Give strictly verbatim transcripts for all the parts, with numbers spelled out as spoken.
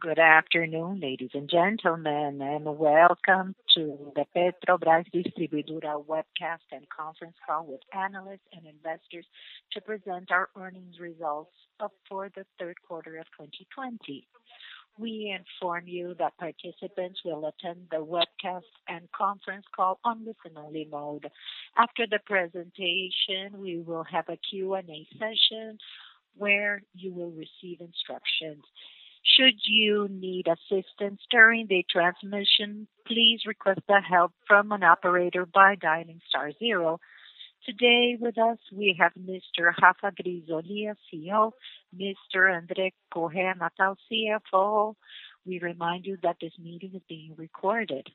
Good afternoon, ladies and gentlemen, and welcome to the Petrobras Distribuidora webcast and conference call with analysts and investors to present our earnings results for the third quarter of twenty twenty. We inform you that participants will attend the webcast and conference call on listen-only mode. After the presentation, we will have a Q and A session where you will receive instructions. Should you need assistance during the transmission, please request the help from an operator by dialing star zero. Today with us, we have Mister Rafa Grisolia, C E O, Mister André Correa Natal, C F O. We remind you that this meeting is being recorded.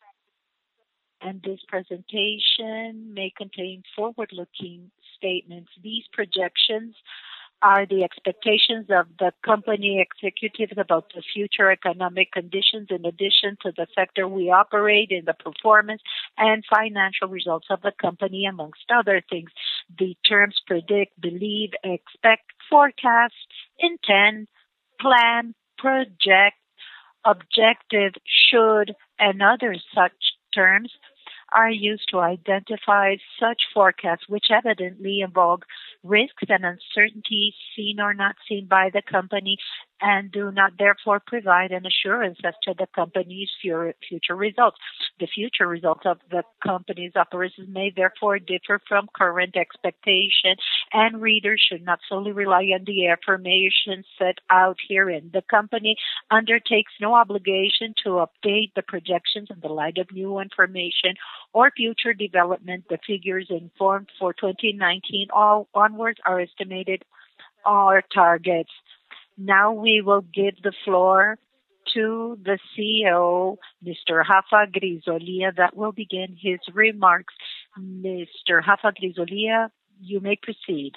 And this presentation may contain forward-looking statements. These projections are the expectations of the company executives about the future economic conditions in addition to the sector we operate in, the performance and financial results of the company, amongst other things. The terms predict, believe, expect, forecast, intend, plan, project, objective, should, and other such terms are used to identify such forecasts, which evidently involve risks and uncertainties seen or not seen by the company and do not therefore provide an assurance as to the company's future results. The future results of the company's operations may therefore differ from current expectation, and readers should not solely rely on the information set out herein. The company undertakes no obligation to update the projections in the light of new information or future development. The figures informed for twenty nineteen all onwards are estimated our targets. Now we will give the floor to the C E O, Mister Rafa Grisolia, that will begin his remarks. Mister Rafa Grisolia, you may proceed.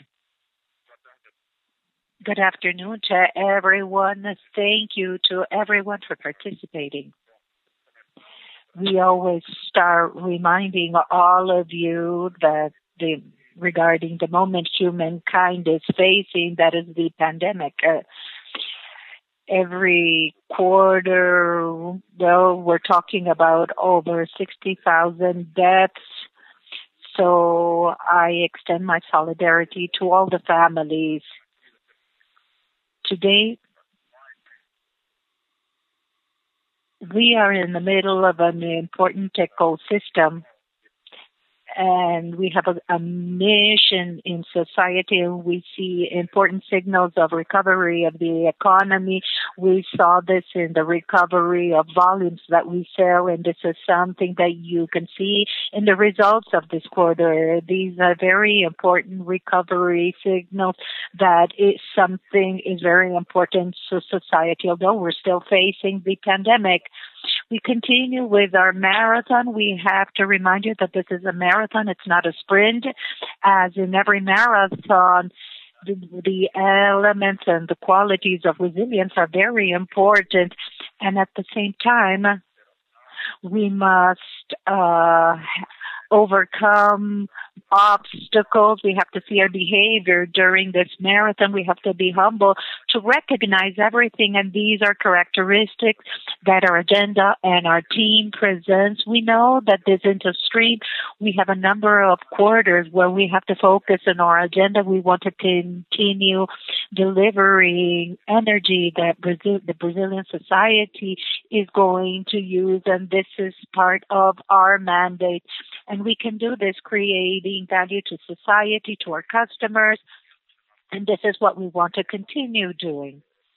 Good afternoon to everyone. Thank you to everyone for participating. We always start reminding all of you that the regarding the moment humankind is facing, that is the pandemic. Uh, every quarter, well, we're talking about over sixty thousand deaths. So I extend my solidarity to all the families. Today, we are in the middle of an important ecosystem, and we have a, a mission in society, and we see important signals of recovery of the economy. We saw this in the recovery of volumes that we sell, and this is something that you can see in the results of this quarter. These are very important recovery signals that is something is very important to society, although we're still facing the pandemic. We continue with our marathon. We have to remind you that this is a marathon. It's not a sprint. As in every marathon, the, the elements and the qualities of resilience are very important. And at the same time, we must uh, overcome obstacles. We have to see our behavior during this marathon. We have to be humble to recognize everything, and these are characteristics that our agenda and our team presents. We know that this industry, we have a number of quarters where we have to focus on our agenda. We want to continue delivering energy that Brazil, the Brazilian society is going to use, and this is part of our mandate. And we can do this creating value to society, to our customers, and this is what we want to continue doing.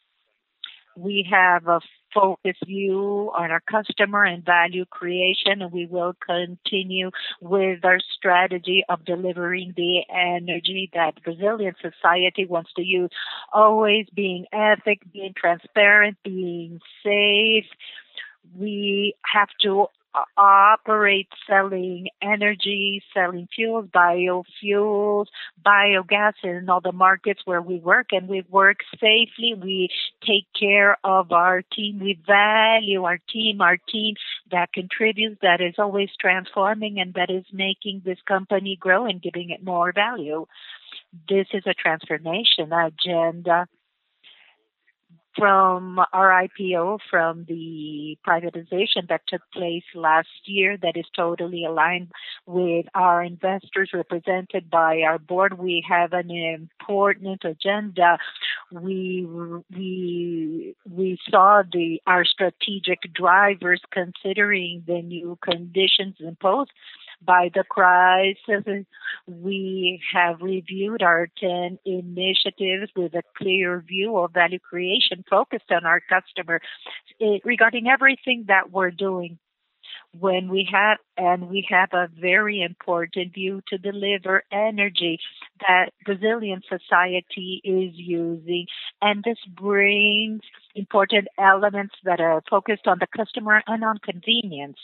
We have a focused view on our customer and value creation, and we will continue with our strategy of delivering the energy that Brazilian society wants to use, always being ethic, being transparent, being safe. We have to operate selling energy, selling fuels, biofuels, biogas in all the markets where we work, and we work safely. We take care of our team. We value our team, our team that contributes, that is always transforming, and that is making this company grow and giving it more value. This is a transformation agenda. from our I P O, from the privatization that took place last year, that is totally aligned with our investors represented by our board. We have an important agenda. We we we saw the our strategic drivers considering the new conditions imposed by the crisis. We have reviewed our ten initiatives with a clear view of value creation focused on our customer eh, regarding everything that we're doing. When we have and we have a very important view to deliver energy that Brazilian society is using, and this brings important elements that are focused on the customer and on convenience.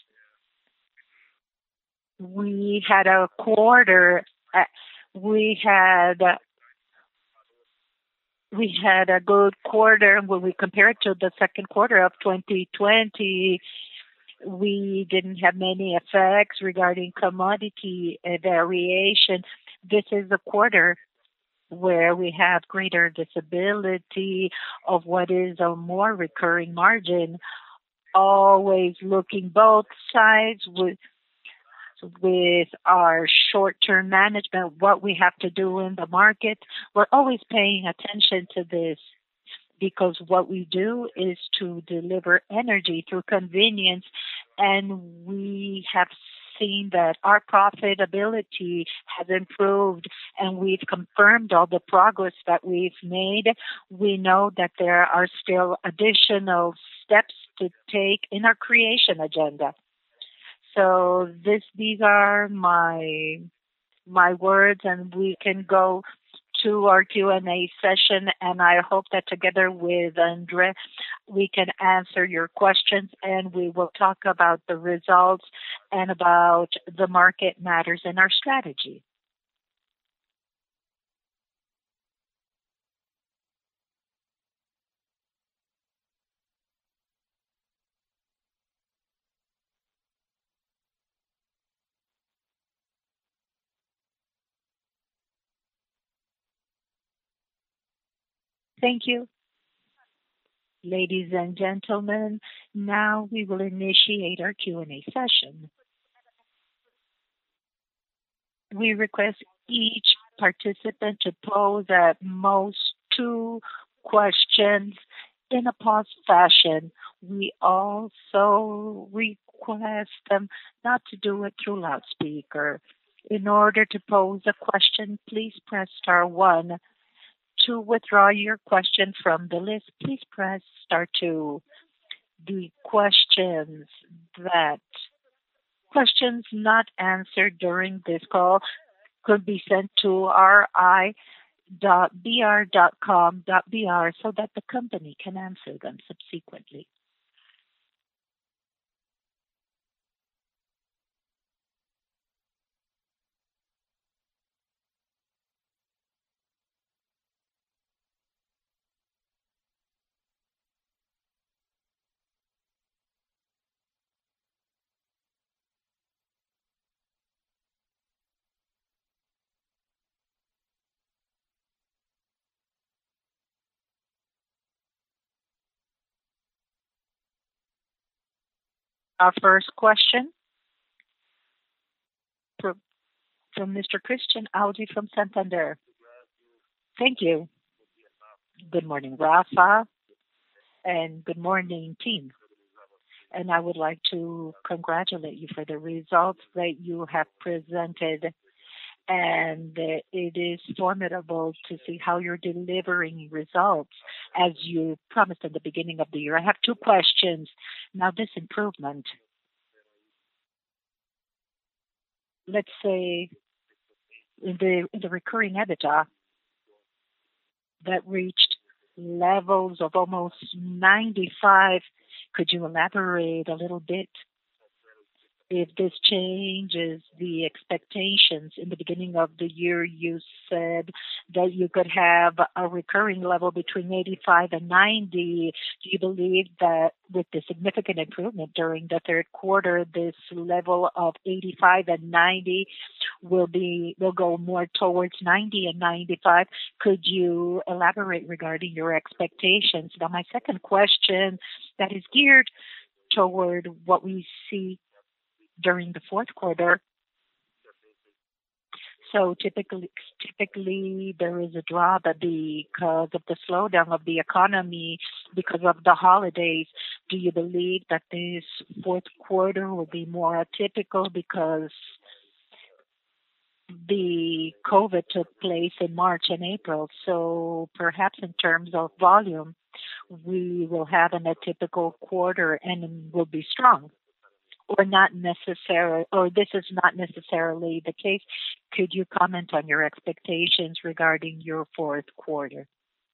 We had a quarter, uh, we had we had a good quarter when we compare it to the second quarter of twenty twenty. We didn't have many effects regarding commodity uh, variation. This is a quarter where we have greater visibility of what is a more recurring margin, always looking both sides with with our short-term management, what we have to do in the market. We're always paying attention to this because what we do is to deliver energy through convenience, and we have seen that our profitability has improved, and we've confirmed all the progress that we've made. We know that there are still additional steps to take in our creation agenda. So this, these are my my words, and we can go to our Q and A session. And I hope that together with Andre, we can answer your questions, and we will talk about the results and about the market matters and our strategy. Thank you. Ladies and gentlemen, now we will initiate our Q and A session. We request each participant to pose at most two questions in a pause fashion. We also request them not to do it through loudspeaker. In order to pose a question, please press star one. To withdraw your question from the list, please press star two. The questions that questions not answered during this call could be sent to r i dot b r dot com dot b r so that the company can answer them subsequently. Our first question from, from Mister Christian Audi from Santander. Thank you. Good morning, Rafa, and good morning, team. And I would like to congratulate you for the results that you have presented. And uh, it is formidable to see how you're delivering results as you promised at the beginning of the year. I have two questions. Now, this improvement, let's say in the in the recurring EBITDA that reached levels of almost ninety-five. Could you elaborate a little bit? if this changes the expectations. In the beginning of the year, you said that you could have a recurring level between eighty-five and ninety. Do you believe that with the significant improvement during the third quarter, this level of eighty-five and ninety will be will go more towards ninety and ninety-five? Could you elaborate regarding your expectations? Now, my second question that is geared toward what we see during the fourth quarter. So typically, typically there is a drop because of the slowdown of the economy because of the holidays. Do you believe that this fourth quarter will be more atypical because the COVID took place in March and April? So perhaps in terms of volume, we will have an atypical quarter and will be strong, or not necessarily, or this is not necessarily the case. Could you comment on your expectations regarding your fourth quarter?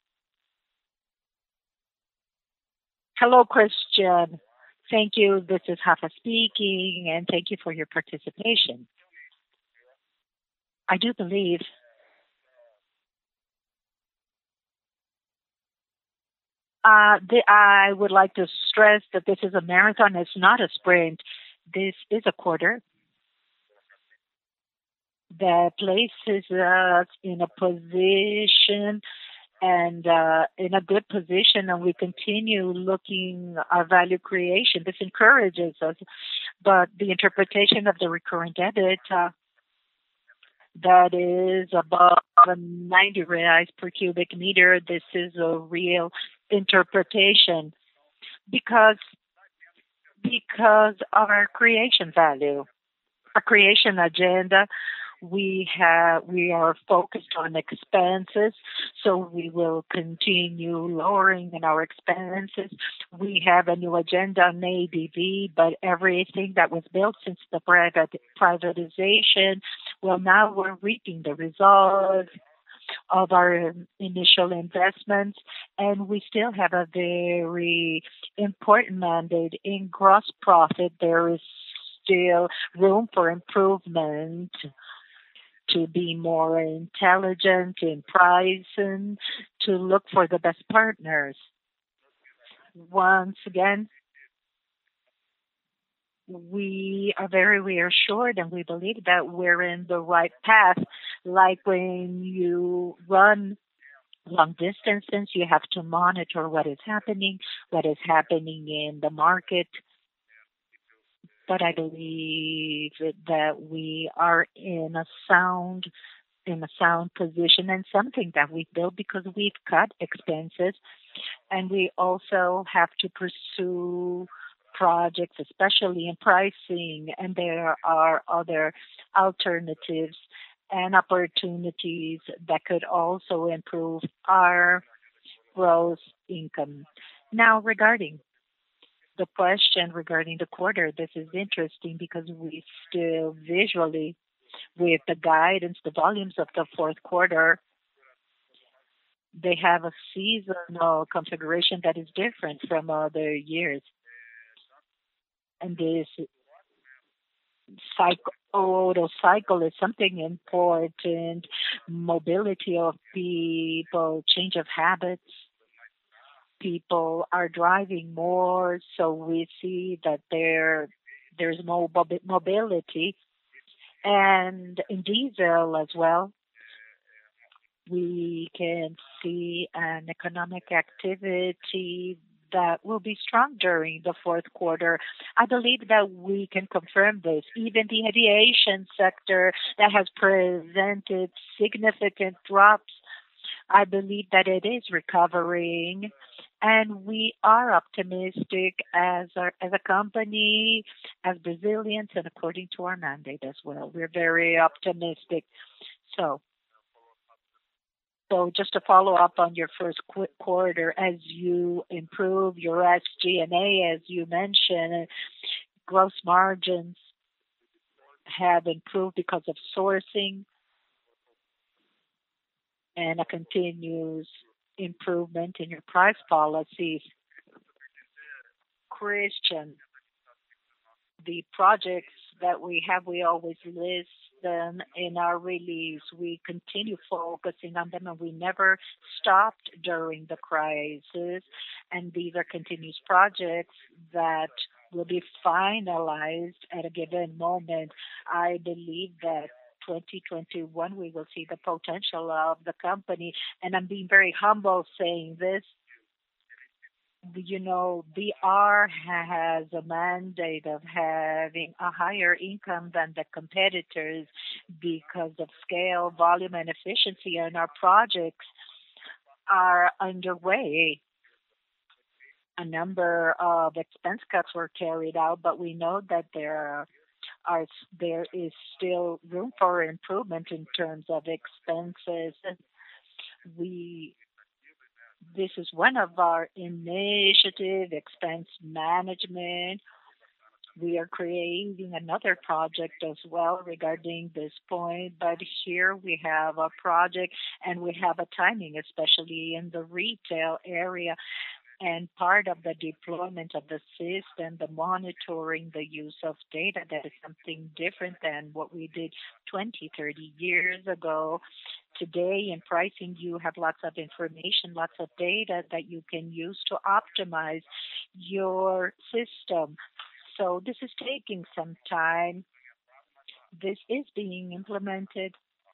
Hello, Christian. Thank you. This is Rafa speaking, and thank you for your participation. I do believe uh, the, I would like to stress that this is a marathon. It's not a sprint. This is a quarter that places us in a position and uh, in a good position, and we continue looking our value creation. This encourages us, but the interpretation of the recurrent EBIT uh, that is above ninety reais per cubic meter. This is a real interpretation because because of our creation value, our creation agenda. We have we are focused on expenses, so we will continue lowering in our expenses. We have a new agenda on A B V, but everything that was built since the private privatization, well, now we're reaping the results of our initial investments, and we still have a very important mandate in gross profit. There is still room for improvement to be more intelligent in pricing, to look for the best partners. Once again, we are very reassured and we believe that we're in the right path. Like when you run long distances, you have to monitor what is happening, what is happening in the market. But I believe that we are in a sound in a sound position, and something that we've built because we've cut expenses, and we also have to pursue projects, especially in pricing, and there are other alternatives and opportunities that could also improve our gross income. Now, regarding the question regarding the quarter, this is interesting because we still visually, with the guidance, the volumes of the fourth quarter, they have a seasonal configuration that is different from other years. And this cycle, auto cycle is something important, mobility of people, change of habits. People are driving more, so we see that there there's more mobility, and in diesel as well. We can see an economic activity that will be strong during the fourth quarter. I believe that we can confirm this. Even the aviation sector that has presented significant drops, I believe that it is recovering, and we are optimistic as a, as a company, as Brazilians, and according to our mandate as well. We're very optimistic. So, so just to follow up on your first qu- quarter, as you improve your S G and A, as you mentioned, gross margins have improved because of sourcing and a continuous improvement in your price policies. Christian, the projects that we have, we always list them in our release. We continue focusing on them, and we never stopped during the crisis. And these are continuous projects that will be finalized at a given moment. I believe that twenty twenty-one, we will see the potential of the company, and I'm being very humble saying this. You know, B R has a mandate of having a higher income than the competitors because of scale, volume, and efficiency, and our projects are underway. A number of expense cuts were carried out, but we know that there are there is still room for improvement in terms of expenses. We This is one of our initiative, expense management. We are creating another project as well regarding this point, but here we have a project and we have a timing, especially in the retail area. And part of the deployment of the system, the monitoring, the use of data, that is something different than what we did twenty, thirty years ago. Today in pricing, you have lots of information, lots of data that you can use to optimize your system. So this is taking some time. This is being implemented,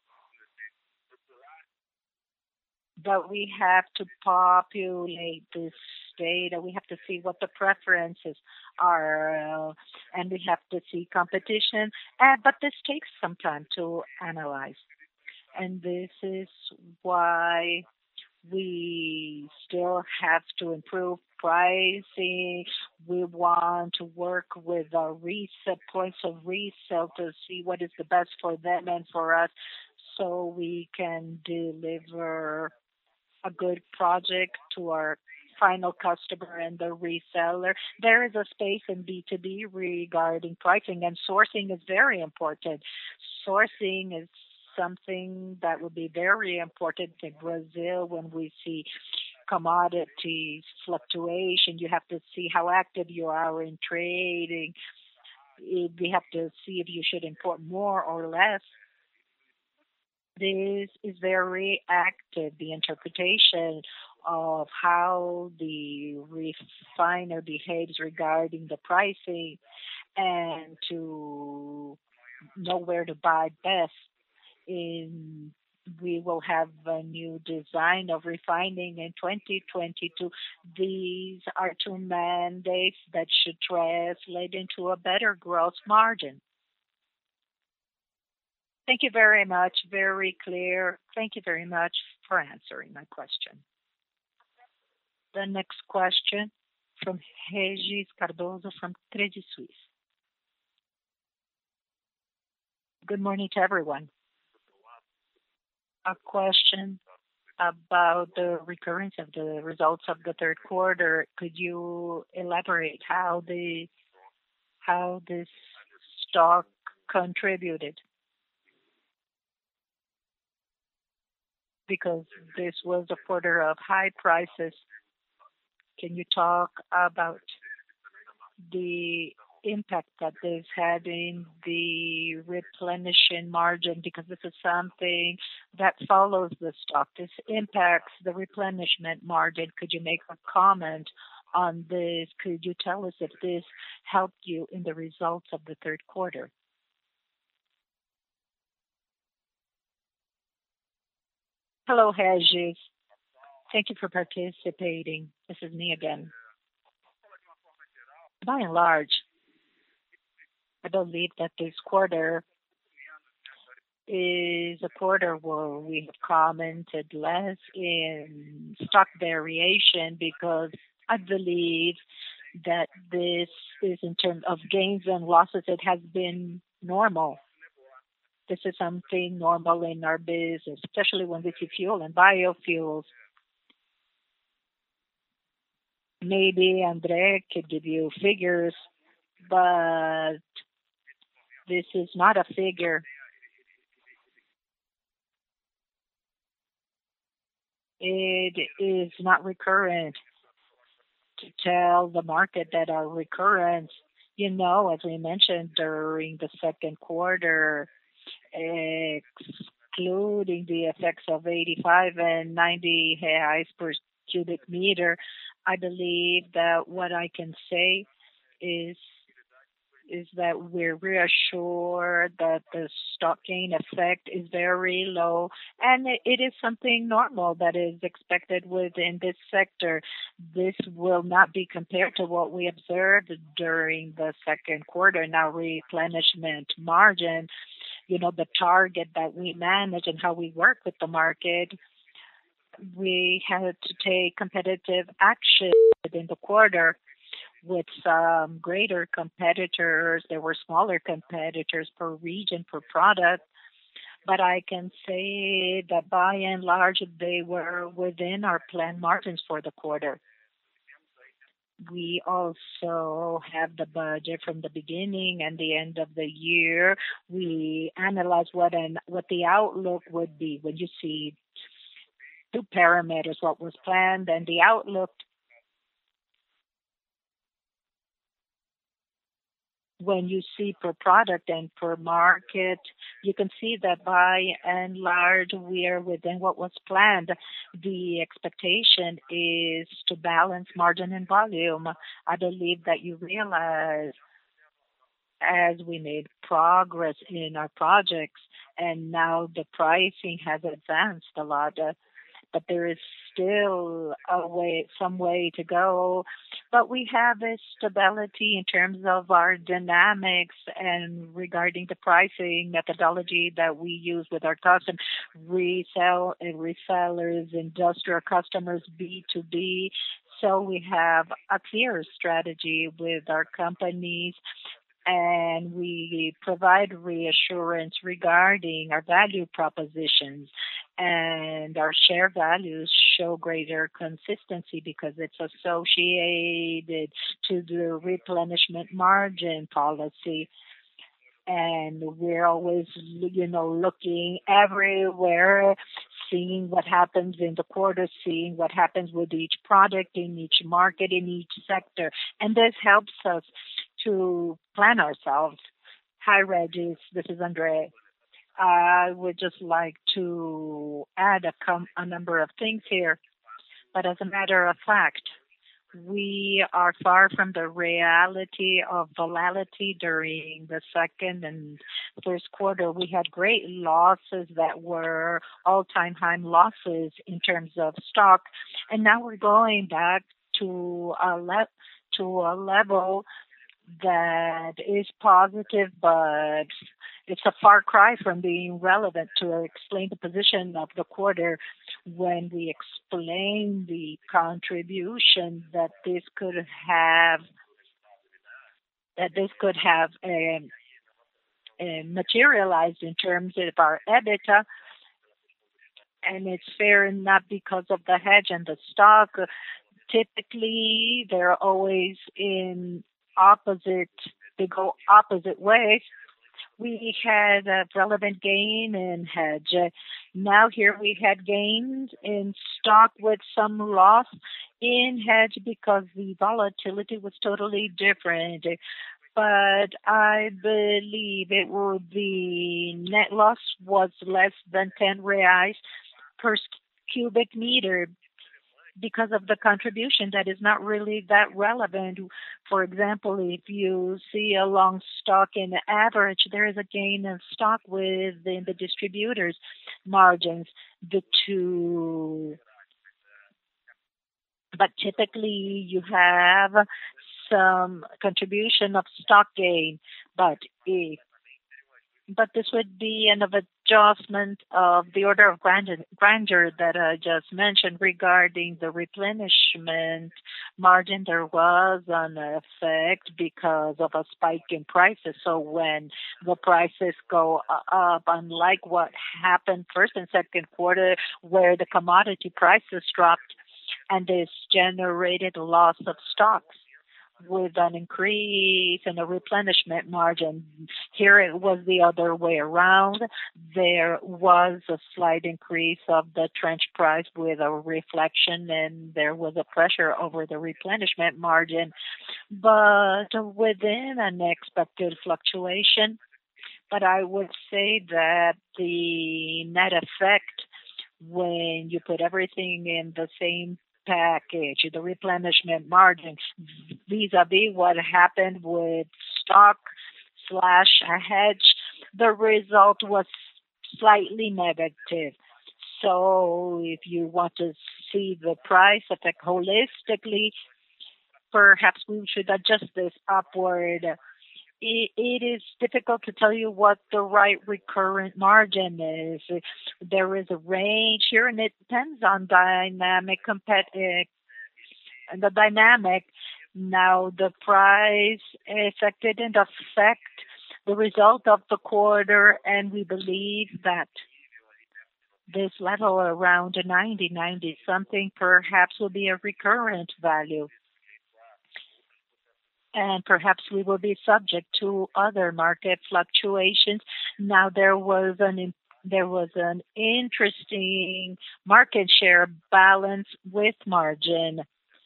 but we have to populate this data. We have to see what the preferences are, uh, and we have to see competition. Uh, but this takes some time to analyze. And this is why we still have to improve pricing. We want to work with our resale points of resale to see what is the best for them and for us so we can deliver a good project to our final customer and the reseller. There is a space in B two B regarding pricing, and sourcing is very important. Sourcing is something that will be very important in Brazil when we see commodities fluctuation. You have to see how active you are in trading. We have to see if you should import more or less. This is very active, the interpretation of how the refiner behaves regarding the pricing and to know where to buy best. In We will have a new design of refining in twenty twenty-two. These are two mandates that should translate into a better gross margin. Thank you very much. Very clear. Thank you very much for answering my question. The next question from Regis Cardoso from Credit Suisse. Good morning to everyone. A question about the recurrence of the results of the third quarter. Could you elaborate how the how this stock contributed? Because this was a quarter of high prices. Can you talk about the impact that this had in the replenishing margin? Because this is something that follows the stock. This impacts the replenishment margin. Could you make a comment on this? Could you tell us if this helped you in the results of the third quarter? Hello, Regis. Thank you for participating. This is me again. By and large, I believe that this quarter is a quarter where we have commented less in stock variation because I believe that this is in terms of gains and losses, it has been normal. This is something normal in our business, especially when we see fuel and biofuels. Maybe Andre could give you figures, but this is not a figure. It is not recurrent to tell the market that our recurrence You know, as we mentioned during the second quarter, excluding the effects of eighty-five and ninety reais per cubic meter, I believe that what I can say is is that we're reassured that the stock gain effect is very low, and it it is something normal that is expected within this sector. This will not be compared to what we observed during the second quarter. Now, replenishment margin, you know, the target that we manage and how we work with the market, we had to take competitive action within the quarter with some greater competitors. There were smaller competitors per region, per product, but I can say that by and large, they were within our planned margins for the quarter. We also have the budget from the beginning and the end of the year. We analyze what an what the outlook would be when you see two parameters, what was planned and the outlook. When you see per product and per market, you can see that by and large, we are within what was planned. The expectation is to balance margin and volume. I believe that you realize as we made progress in our projects, and now the pricing has advanced a lot, uh, but there is still a way, some way to go. But we have a stability in terms of our dynamics and regarding the pricing methodology that we use with our custom resell and resellers, industrial customers, B two B. So we have a clear strategy with our companies, and we provide reassurance regarding our value propositions, and our share values show greater consistency because it's associated to the replenishment margin policy. And we're always, you know, looking everywhere, seeing what happens in the quarter, seeing what happens with each product in each market, in each sector. And this helps us to plan ourselves. Hi, Regis. This is Andre. I would just like to add a, com- a number of things here. But as a matter of fact, we are far from the reality of volatility during the second and first quarter. We had great losses that were all-time high losses in terms of stock. And now we're going back to a, le- to a level that is positive, but it's a far cry from being relevant to explain the position of the quarter when we explain the contribution that this could have, that this could have um, uh, materialized in terms of our EBITDA. And it's fair not because of the hedge and the stock. Typically, they're always in opposite, they go opposite ways. We had a relevant gain in hedge. Now here we had gains in stock with some loss in hedge because the volatility was totally different. But I believe it will be net loss was less than ten reais per cubic meter because of the contribution that is not really that relevant. For example, if you see a long stock in the average, there is a gain of stock within the distributors' margins. The two, but typically you have some contribution of stock gain, but if but this would be an of adjustment of the order of grandeur, grandeur that I just mentioned regarding the replenishment margin. There was an effect because of a spike in prices. So when the prices go up, unlike what happened first and second quarter, where the commodity prices dropped and this generated a loss of stocks with an increase in a replenishment margin. Here it was the other way around. There was a slight increase of the trench price with a reflection, and there was a pressure over the replenishment margin. but within an expected fluctuation. But I would say that the net effect, when you put everything in the same package, the replenishment margin, vis-a-vis what happened with stock slash a hedge, the result was slightly negative. So if you want to see the price effect holistically, perhaps we should adjust this upward. It, it is difficult to tell you what the right recurrent margin is. There is a range here, and it depends on dynamic competitive and the dynamic. Now, the price affected and affect the result of the quarter, and we believe that this level around ninety, ninety something perhaps will be a recurrent value. And perhaps we will be subject to other market fluctuations. Now, there was an there was an interesting market share balance with margin,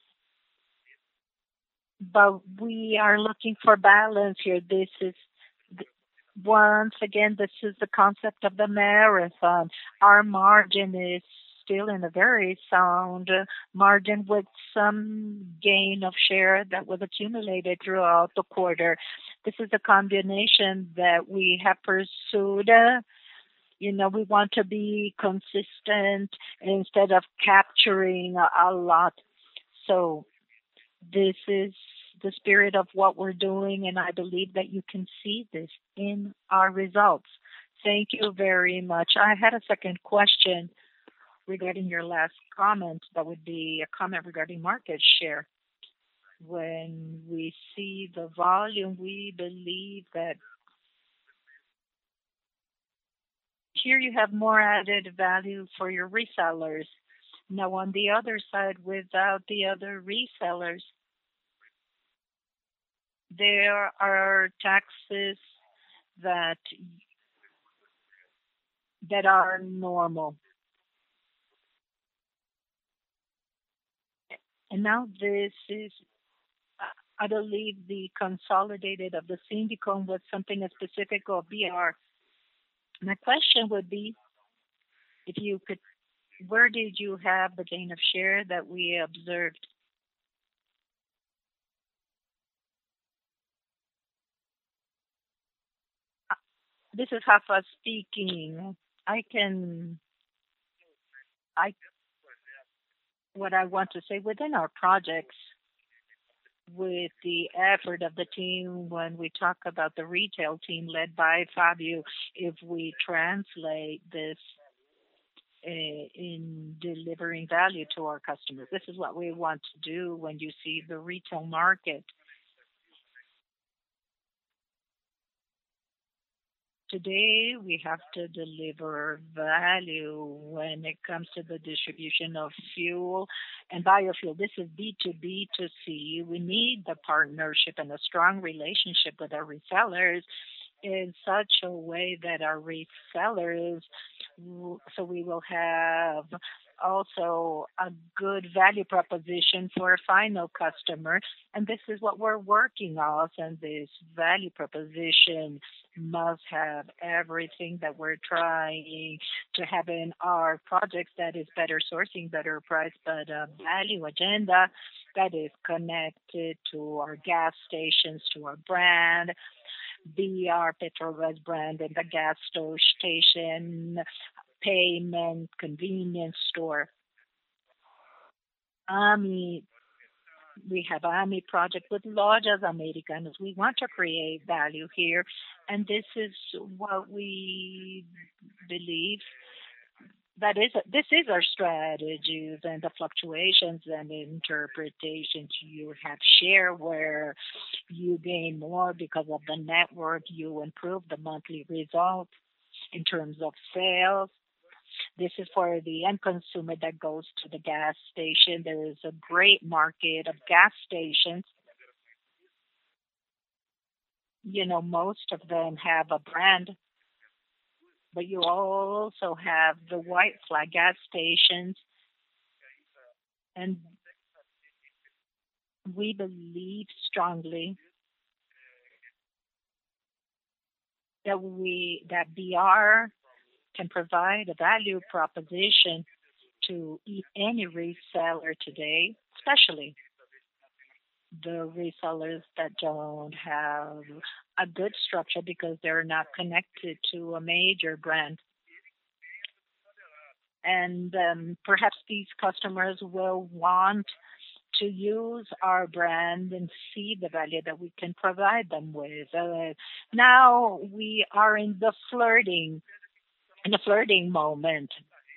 but we are looking for balance here. This is once again, this is the concept of the marathon. Our margin is still in a very sound margin with some gain of share that was accumulated throughout the quarter. This is a combination that we have pursued. Uh, You know, we want to be consistent instead of capturing a, a lot. So this is the spirit of what we're doing, and I believe that you can see this in our results. Thank you very much. I had a second question regarding your last comment. That would be a comment regarding market share. When we see the volume, we believe that here you have more added value for your resellers. Now, on the other side, without the other resellers, there are taxes that that are normal. And now this is, I believe, the consolidated of the Syndicom with something as specific of B R. My question would be, if you could, where did you have the gain of share that we observed? This is Rafa speaking. I can, I, what I want to say within our projects, with the effort of the team, when we talk about the retail team led by Fabio, if we translate this uh, in delivering value to our customers, this is what we want to do. When you see the retail market today, we have to deliver value when it comes to the distribution of fuel and biofuel. This is B two B to C. We need the partnership and a strong relationship with our resellers in such a way that our resellers, so we will have also a good value proposition for a final customer. And this is what we're working on. And this value proposition must have everything that we're trying to have in our projects, that is better sourcing, better price, but a value agenda that is connected to our gas stations, to our brand, B R Petrobras brand and the gas station, payment, convenience store. AMI, we have AMI project with Lojas Americanas. We want to create value here, and this is what we believe. That is, this is our strategies and the fluctuations and interpretations. You have share where you gain more because of the network. You improve the monthly results in terms of sales. This is for the end consumer that goes to the gas station. There is a great market of gas stations. You know, most of them have a brand, but you also have the white flag gas stations. And We believe strongly that we that B R can provide a value proposition to e- any reseller today, especially the resellers that don't have a good structure because they're not connected to a major brand. And um, perhaps these customers will want to use our brand and see the value that we can provide them with. Uh, now we are in the flirting, in the flirting moment.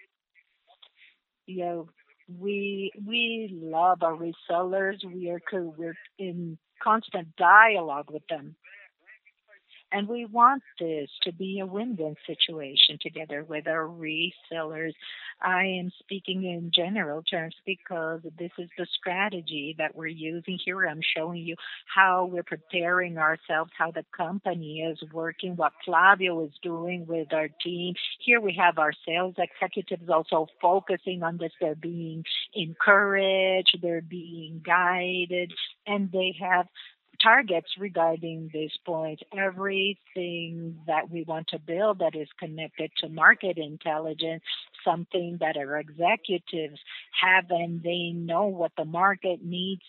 You know, we we love our resellers. We are co- we're in constant dialogue with them. And we want this to be a win-win situation together with our resellers. I am speaking in general terms because this is the strategy that we're using here. I'm showing you how we're preparing ourselves, how the company is working, what Flavio is doing with our team. Here we have our sales executives also focusing on this. They're being encouraged, they're being guided, and they have targets regarding this point. Everything that we want to build that is connected to market intelligence, something that our executives have and they know what the market needs.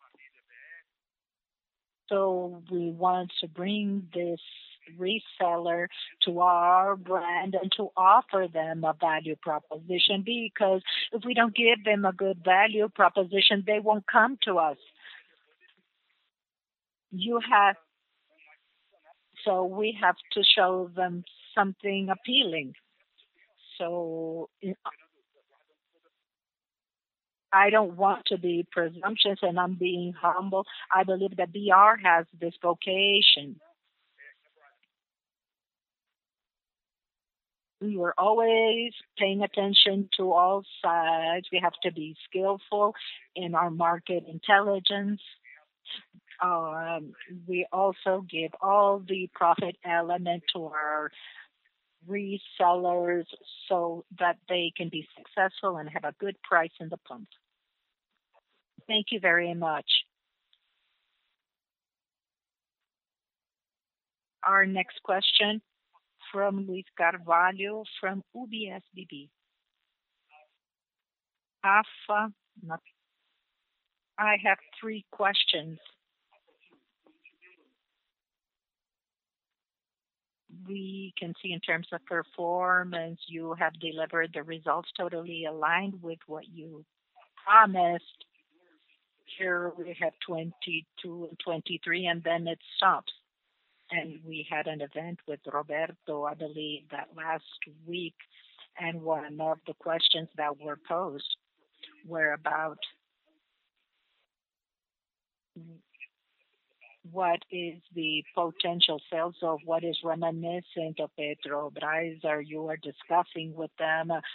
So we want to bring this reseller to our brand and to offer them a value proposition, because if we don't give them a good value proposition, they won't come to us. You have So we have to show them something appealing. So I don't want to be presumptuous and I'm being humble. I believe that B R has this vocation. We were always paying attention to all sides. We have to be skillful in our market intelligence. Um, we also give all the profit element to our resellers so that they can be successful and have a good price in the pump. Thank you very much. Our next question from Luis Carvalho from U B S B B. Rafa, not- I have three questions. We can see in terms of performance, you have delivered the results totally aligned with what you promised. Here we have twenty-two and twenty-three, and then it stops. And we had an event with Roberto, I believe, that last week, and one of the questions that were posed were about what is the potential sales of what is reminiscent of Petrobras, or you are discussing with them. Uh,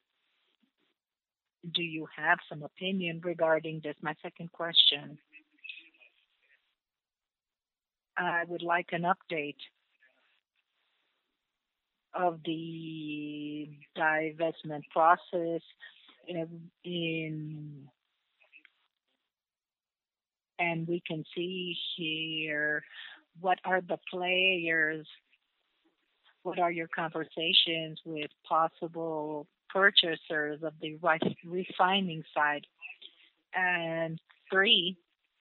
Do you have some opinion regarding this? My second question, I would like an update of the divestment process in, in and we can see here what are the players, what are your conversations with possible purchasers of the ri- refining side? And three,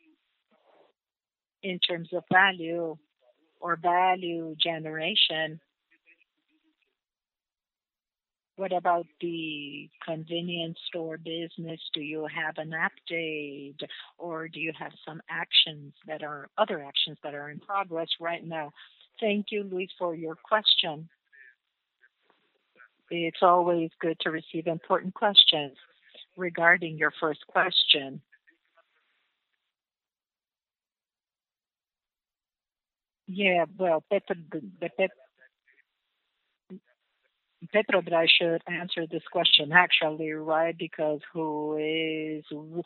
in terms of value or value generation, what about the convenience store business? Do you have an update, or do you have some actions that are other actions that are in progress right now? Thank you, Luis, for your question. It's always good to receive important questions. Regarding your first question, yeah, well, Petro, the Pet, Petrobras should answer this question actually, right? Because who is w-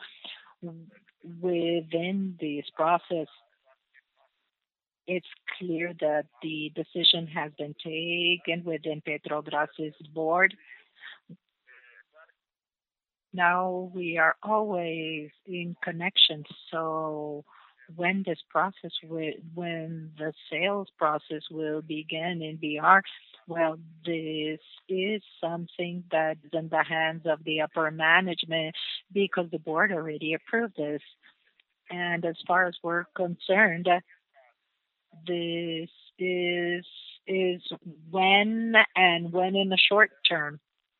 within this process, it's clear that the decision has been taken within Petrobras's board. Now we are always in connection. So when this process will, when the sales process will begin in B R, well, this is something that is in the hands of the upper management because the board already approved this. And as far as we're concerned, this is is when and when in the short term,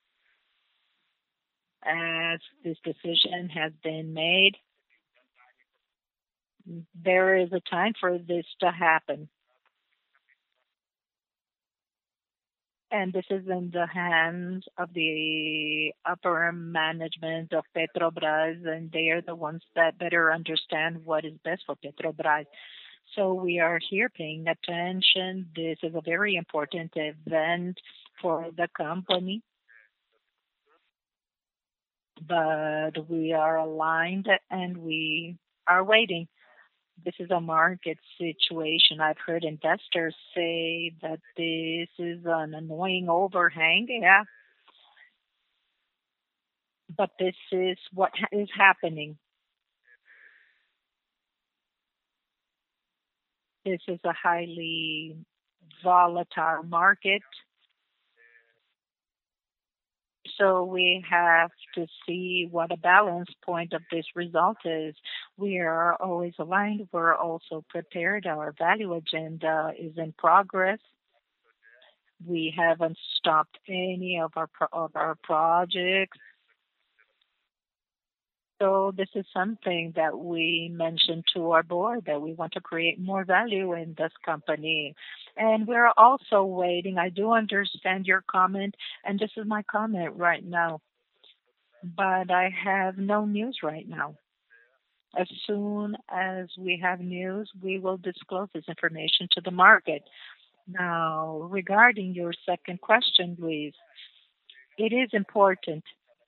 as this decision has been made, there is a time for this to happen. And this is in the hands of the upper management of Petrobras, and they are the ones that better understand what is best for Petrobras. So we are here paying attention. This is a very important event for the company, but we are aligned and we are waiting. This is a market situation. I've heard investors say that this is an annoying overhang. Yeah, but this is what ha- is happening. This is a highly volatile market. So we have to see what a balance point of this result is. We are always aligned. We're also prepared. Our value agenda is in progress. We haven't stopped any of our pro- of our projects. So this is something that we mentioned to our board that we want to create more value in this company. And we're also waiting. I do understand your comment, and this is my comment right now, but I have no news right now. As soon as we have news, we will disclose this information to the market. Now, regarding your second question, Luis, it is important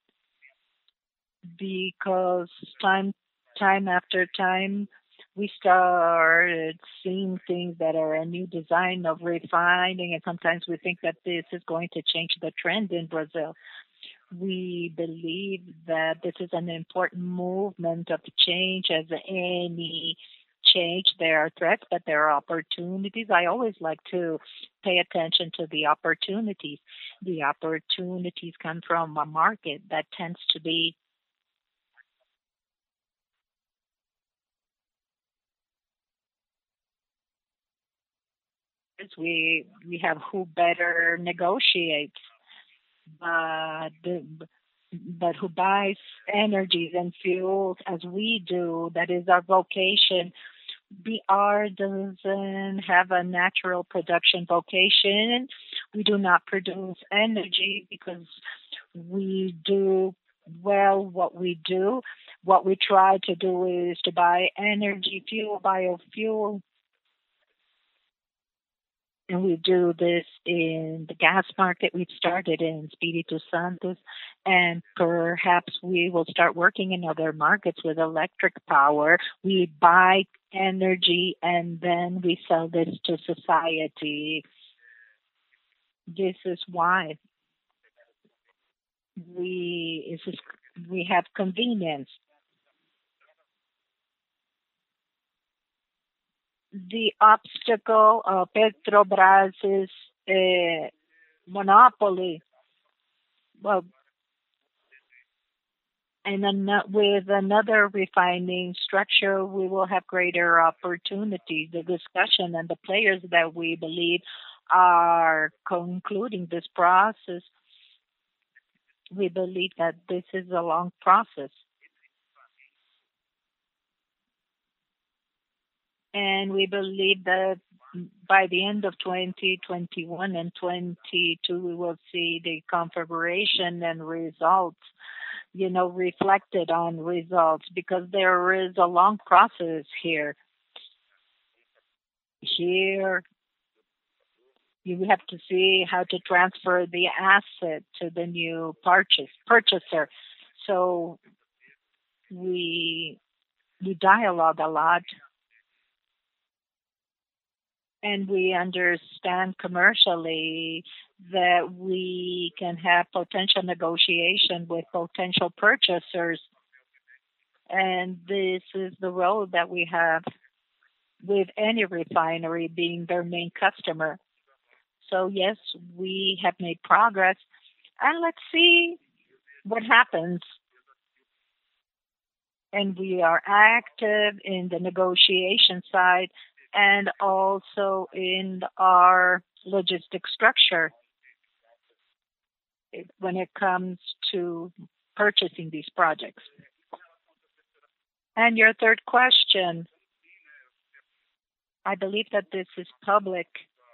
because time time after time we started seeing things that are a new design of refining, and sometimes we think that this is going to change the trend in Brazil. We believe that this is an important movement of change. As any change, there are threats, but there are opportunities. I always like to pay attention to the opportunities. The opportunities come from a market that tends to be, we we have who better negotiates, but the, but who buys energies and fuels as we do. That is our vocation. B R doesn't have a natural production vocation. We do not produce energy because we do well what we do. What we try to do is to buy energy, fuel, biofuel, and we do this in the gas market. We've started in Espírito Santo, and perhaps we will start working in other markets with electric power. We buy energy and then we sell this to society. This is why we this is, we have convenience. The obstacle of Petrobras' uh, monopoly. Well, and then with another refining structure, we will have greater opportunities. The discussion and the players that we believe are concluding this process, we believe that this is a long process. And we believe that by the end of twenty twenty-one and twenty-two, we will see the configuration and results, you know, reflected on results because there is a long process here. Here, you have to see how to transfer the asset to the new purchase purchaser. So we we dialogue a lot and we understand commercially that we can have potential negotiation with potential purchasers, and this is the role that we have with any refinery being their main customer. So yes, we have made progress, and let's see what happens. And we are active in the negotiation side and also in our logistic structure it- when it comes to purchasing these projects. And your third question, I believe that this is public.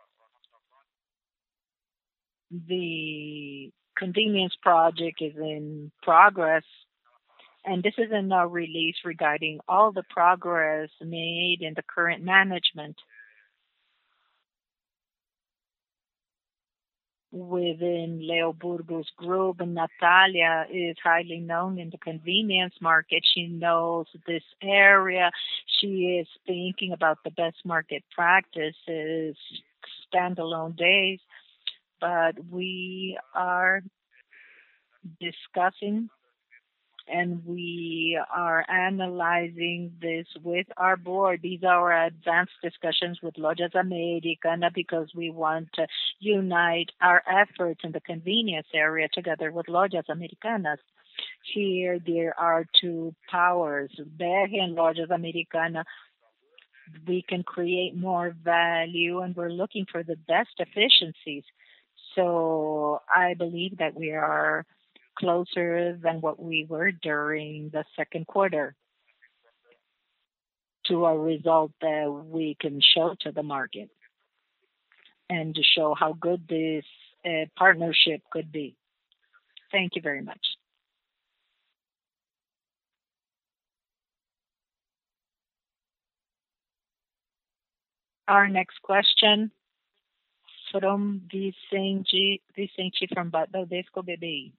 The convenience project is in progress, and this is in a release regarding all the progress made in the current management within Leo Burgos Group. And Natalia is highly known in the convenience market. She knows this area. She is thinking about the best market practices, standalone days, but we are discussing and we are analyzing this with our board. These are our advanced discussions with Lojas Americana because we want to unite our efforts in the convenience area together with Lojas Americanas. Here there are two powers, B R and Lojas Americana. We can create more value and we're looking for the best efficiencies. So I believe that we are closer than what we were during the second quarter to a result that we can show to the market and to show how good this uh, partnership could be. Thank you very much. Our next question from Vicente Vicente from Bradesco B B.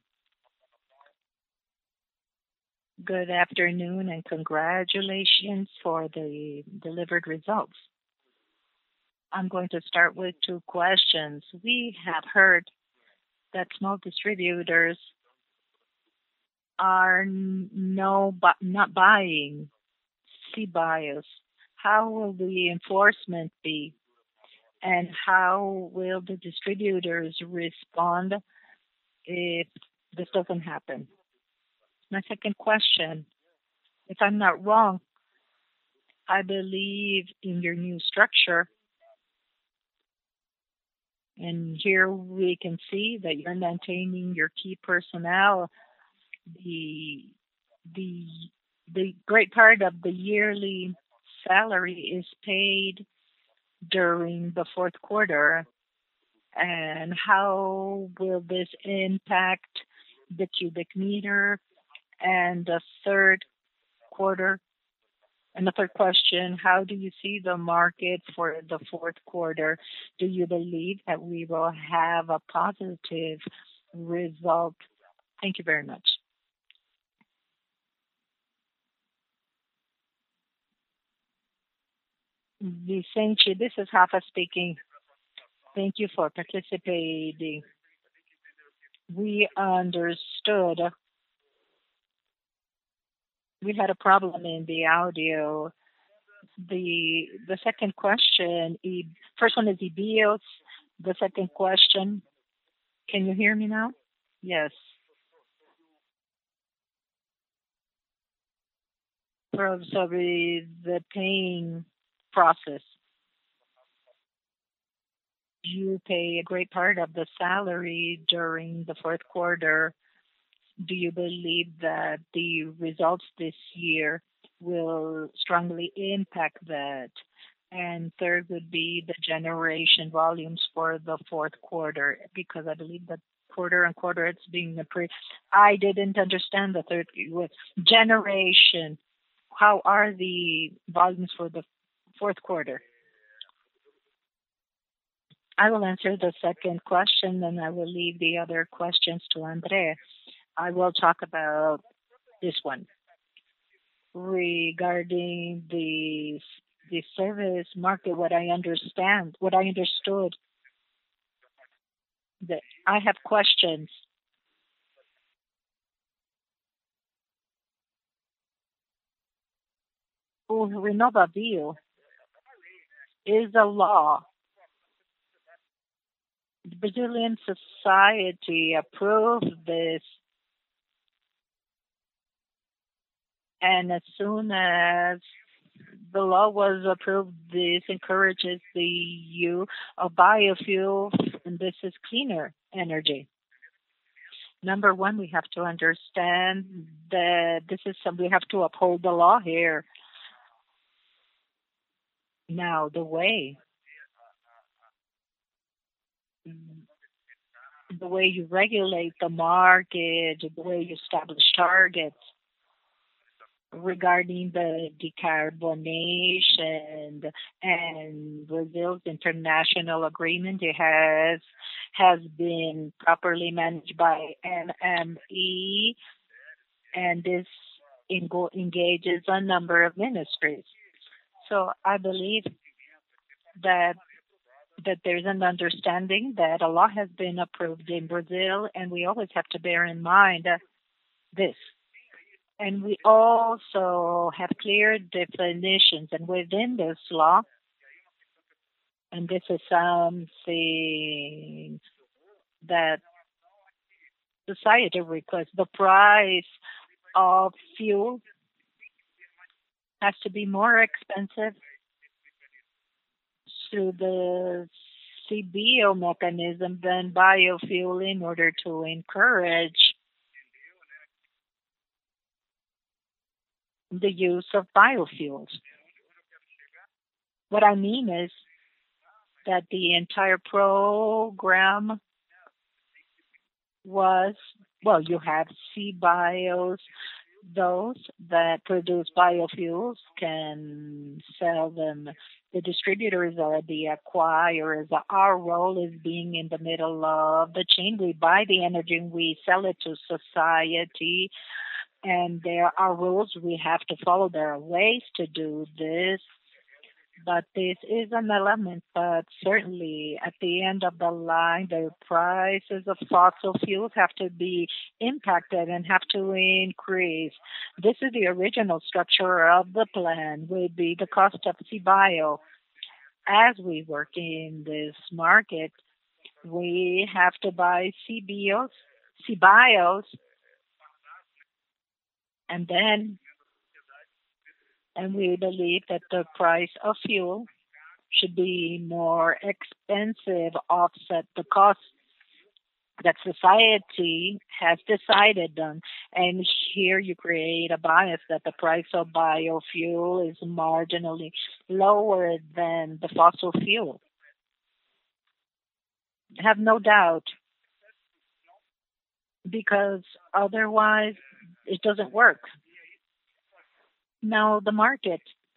Good afternoon and congratulations for the delivered results. I'm going to start with two questions. We have heard that small distributors are n- no bu- not buying C-bios. How will the enforcement be, and how will the distributors respond if this doesn't happen? My second question, if I'm not wrong, I believe in your new structure, and here we can see that you're maintaining your key personnel. The the the great part of the yearly salary is paid during the fourth quarter, and how will this impact the cubic meter and the third quarter? And the third question, how do you see the market for the fourth quarter? Do you believe that we will have a positive result? Thank you very much. Vicente, this is Rafa speaking. Thank you for participating. We understood we had a problem in the audio. The the second question, E- first one is EBIOS. The second question, can you hear me now? Yes. For so the the paying process, you pay a great part of the salary during the fourth quarter. Do you believe that the results this year will strongly impact that? And third would be the generation volumes for the fourth quarter, because I believe that quarter and quarter it's being approved. I didn't understand the third with generation. How are the volumes for the fourth quarter? I will answer the second question, and I will leave the other questions to Andre. I will talk about this one regarding the the service market, what I understand, what I understood, that I have questions. O RenovaBio is a law. The Brazilian society approved this, and as soon as the law was approved, this encourages the use of biofuels, and this is cleaner energy. Number one, we have to understand that this is some, we have to uphold the law here. Now, the way the way you regulate the market, the way you establish targets regarding the decarbonation and Brazil's international agreement, it has has been properly managed by N M E, and this engo- engages a number of ministries. So I believe that that there's an understanding that a law has been approved in Brazil, and we always have to bear in mind uh, this. And we also have clear definitions, and within this law, and this is something that society requests, the price of fuel has to be more expensive through the C B O mechanism than biofuel in order to encourage the use of biofuels. What I mean is that the entire program was, well, you have C-bios, those that produce biofuels can sell them. The distributors are the acquirers. Our role is being in the middle of the chain. We buy the energy and we sell it to society. And there are rules we have to follow. There are ways to do this. But this is an element, but certainly at the end of the line, the prices of fossil fuels have to be impacted and have to increase. This is the original structure of the plan, would be the cost of C-bio. As we work in this market, we have to buy C B Os, C-bios, and then and we believe that the price of fuel should be more expensive, offset the cost that society has decided on. And here you create a bias that the price of biofuel is marginally lower than the fossil fuel. Have no doubt, because otherwise it doesn't work. Now, the market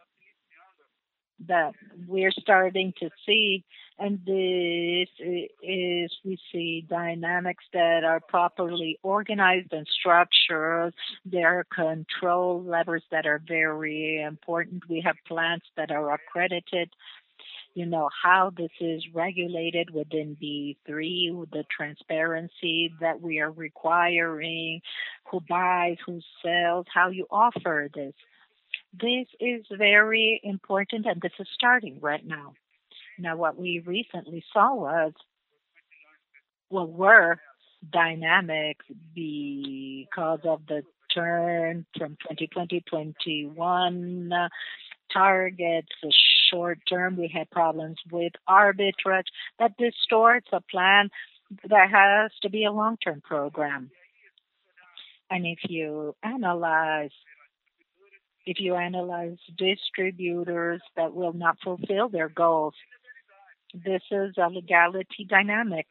that we're starting to see, and this is we see dynamics that are properly organized and structured. There are control levers that are very important. We have plants that are accredited. You know how this is regulated within B three, the transparency that we are requiring, who buys, who sells, how you offer this. This is very important, and this is starting right now. Now, what we recently saw was, well, were dynamics because of the turn from twenty twenty to twenty-one uh, targets, the short term. We had problems with arbitrage that distorts a plan that has to be a long-term program. And if you analyze if you analyze distributors that will not fulfill their goals, this is a legality dynamic.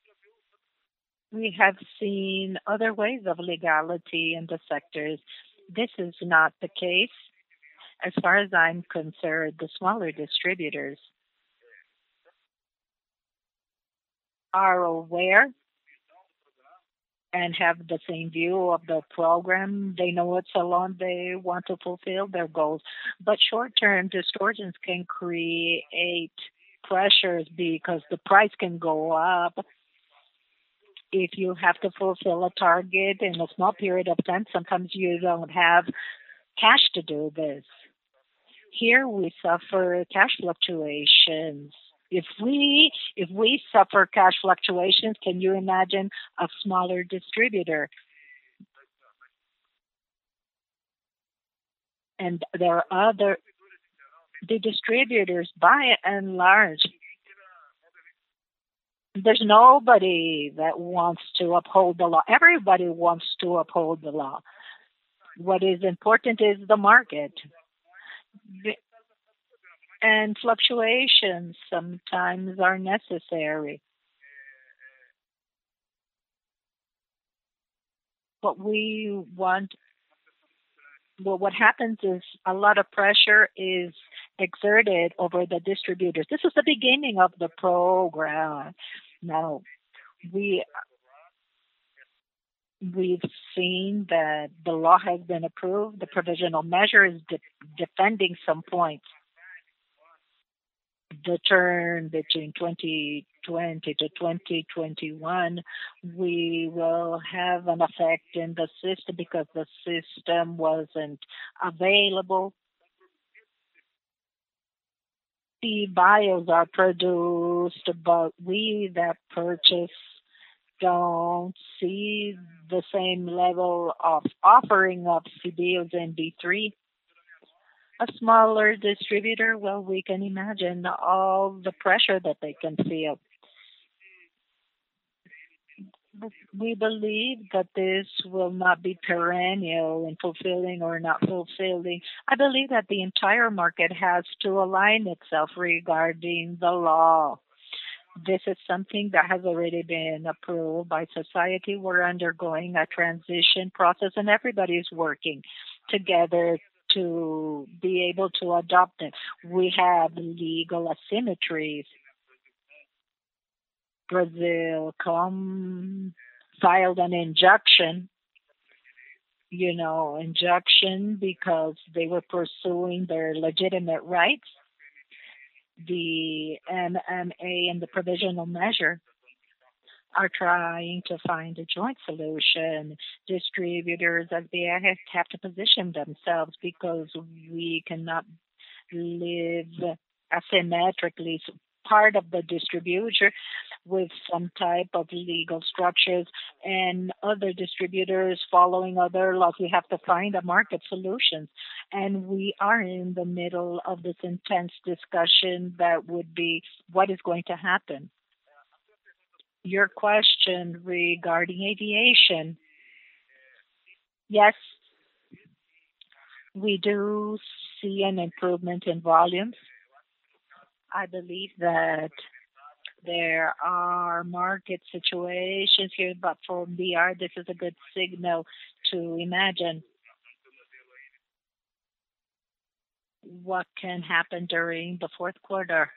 We have seen other ways of legality in the sectors. This is not the case. As far as I'm concerned, the smaller distributors are aware and have the same view of the program. They know what salon they want to fulfill their goals. But short-term distortions can create pressures because the price can go up if you have to fulfill a target in a small period of time. Sometimes you don't have cash to do this. Here we suffer cash fluctuations. If we if we suffer cash fluctuations, can you imagine a smaller distributor? And there are other the distributors by and large. There's nobody that wants to uphold the law. Everybody wants to uphold the law. What is important is the market. The- And fluctuations sometimes are necessary. What we want, well, what happens is a lot of pressure is exerted over the distributors. This is the beginning of the program. Now, we we've seen that the law has been approved. The provisional measure is de- defending some points. The term between twenty twenty to twenty twenty-one, we will have an effect in the system because the system wasn't available. The bios are produced, but we that purchase don't see the same level of offering of C B Os and B three. A smaller distributor, well, we can imagine all the pressure that they can feel. We believe that this will not be perennial in fulfilling or not fulfilling. I believe that the entire market has to align itself regarding the law. This is something that has already been approved by society. We're undergoing a transition process and everybody's working together to be able to adopt it. We have legal asymmetries. Brazil come filed an injunction, you know, injunction because they were pursuing their legitimate rights. The M M A and the provisional measure are trying to find a joint solution. Distributors as they have have to position themselves because we cannot live asymmetrically. So part of the distributor with some type of legal structures and other distributors following other laws. We have to find a market solution. And we are in the middle of this intense discussion that would be what is going to happen. Your question regarding aviation. Yes, we do see an improvement in volumes. I believe that there are market situations here, but for B R, this is a good signal to imagine what can happen during the fourth quarter.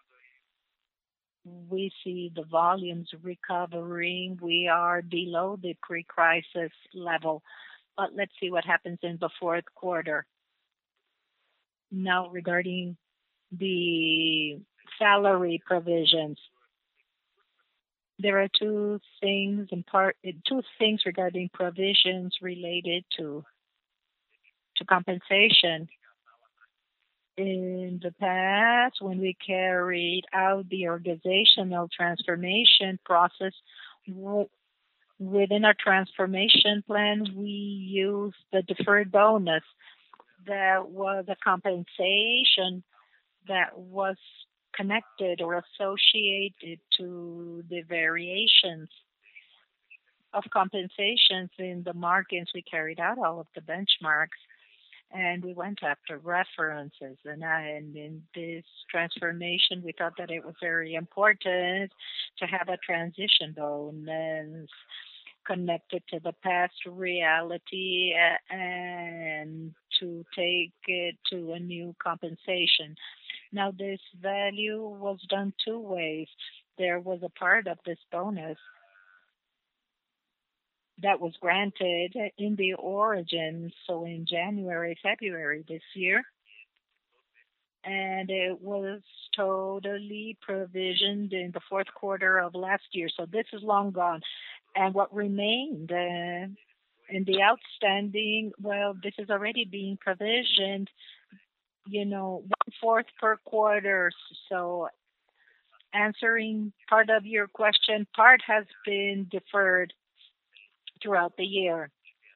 We see the volumes recovering. We are below the pre-crisis level, but let's see what happens in the fourth quarter. Now, regarding the salary provisions, there are two things in part, two things regarding provisions related to to compensation. In the past, when we carried out the organizational transformation process, w- within our transformation plan, we used the deferred bonus. That was a compensation that was connected or associated to the variations of compensations in the markets. We carried out all of the benchmarks and we went after references. And, I, and in this transformation, we thought that it was very important to have a transition bonus connected to the past reality uh, and to take it to a new compensation. Now, this value was done two ways. There was a part of this bonus that was granted in the origin, so in January, February this year, and it was totally provisioned in the fourth quarter of last year. So this is long gone. And what remained uh, in the outstanding, well, this is already being provisioned, you know, one-fourth per quarter. So answering part of your question, part has been deferred throughout the year.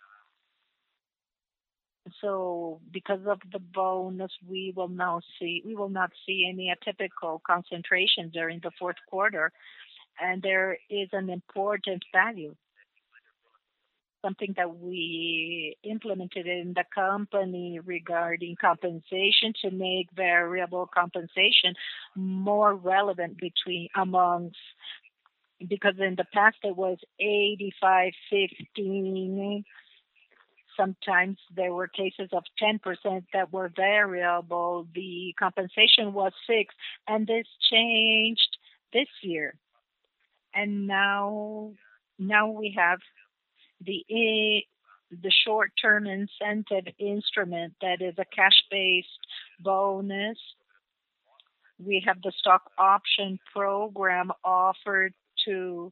So because of the bonus, we will now see we will not see any atypical concentration during the fourth quarter, and there is an important value, something that we implemented in the company regarding compensation to make variable compensation more relevant between amongst, because in the past it was eighty-five fifteen. Sometimes there were cases of ten percent that were variable. The compensation was fixed, and this changed this year. And now, now we have the eh, the short-term incentive instrument that is a cash-based bonus. We have the stock option program offered to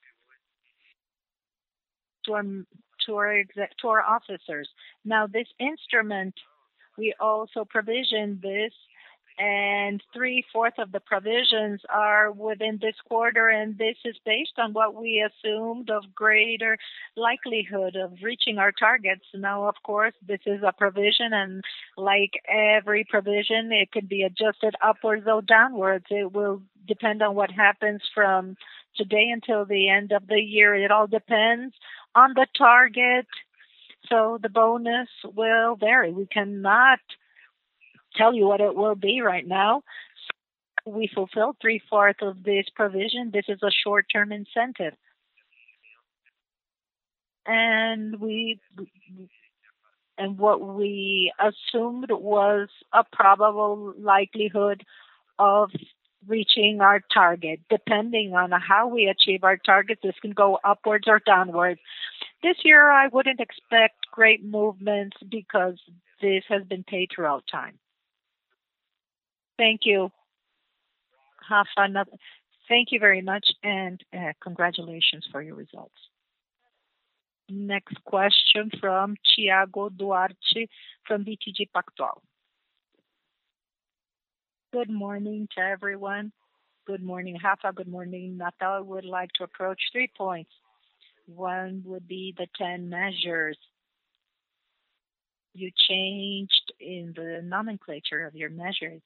to our to our exec, to our officers. Now, this instrument, we also provision this, and three-fourths of the provisions are within this quarter, and this is based on what we assumed of greater likelihood of reaching our targets. Now, of course, this is a provision, and like every provision, it can be adjusted upwards or downwards. It will depend on what happens from today until the end of the year. It all depends on the target. So the bonus will vary. We cannot tell you what it will be right now. So we fulfill three-fourths of this provision. This is a short-term incentive. And we and what we assumed was a probable likelihood of reaching our target. Depending on how we achieve our target, this can go upwards or downwards. This year, I wouldn't expect great movements because this has been paid throughout time. Thank you, Rafa. Thank you very much, and uh, congratulations for your results. Next question from Thiago Duarte from B T G Pactual. Good morning to everyone. Good morning, Rafa. Good morning, Natal. I would like to approach three points. One would be the ten measures. You changed in the nomenclature of your measures,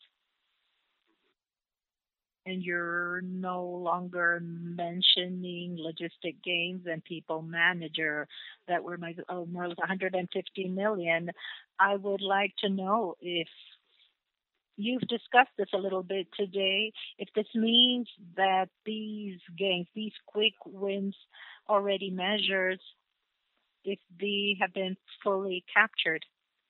and you're no longer mentioning logistic gains and people manager that were my, oh, more like one hundred fifty million. I would like to know if you've discussed this a little bit today, if this means that these gains, these quick wins already measures, if they have been fully captured.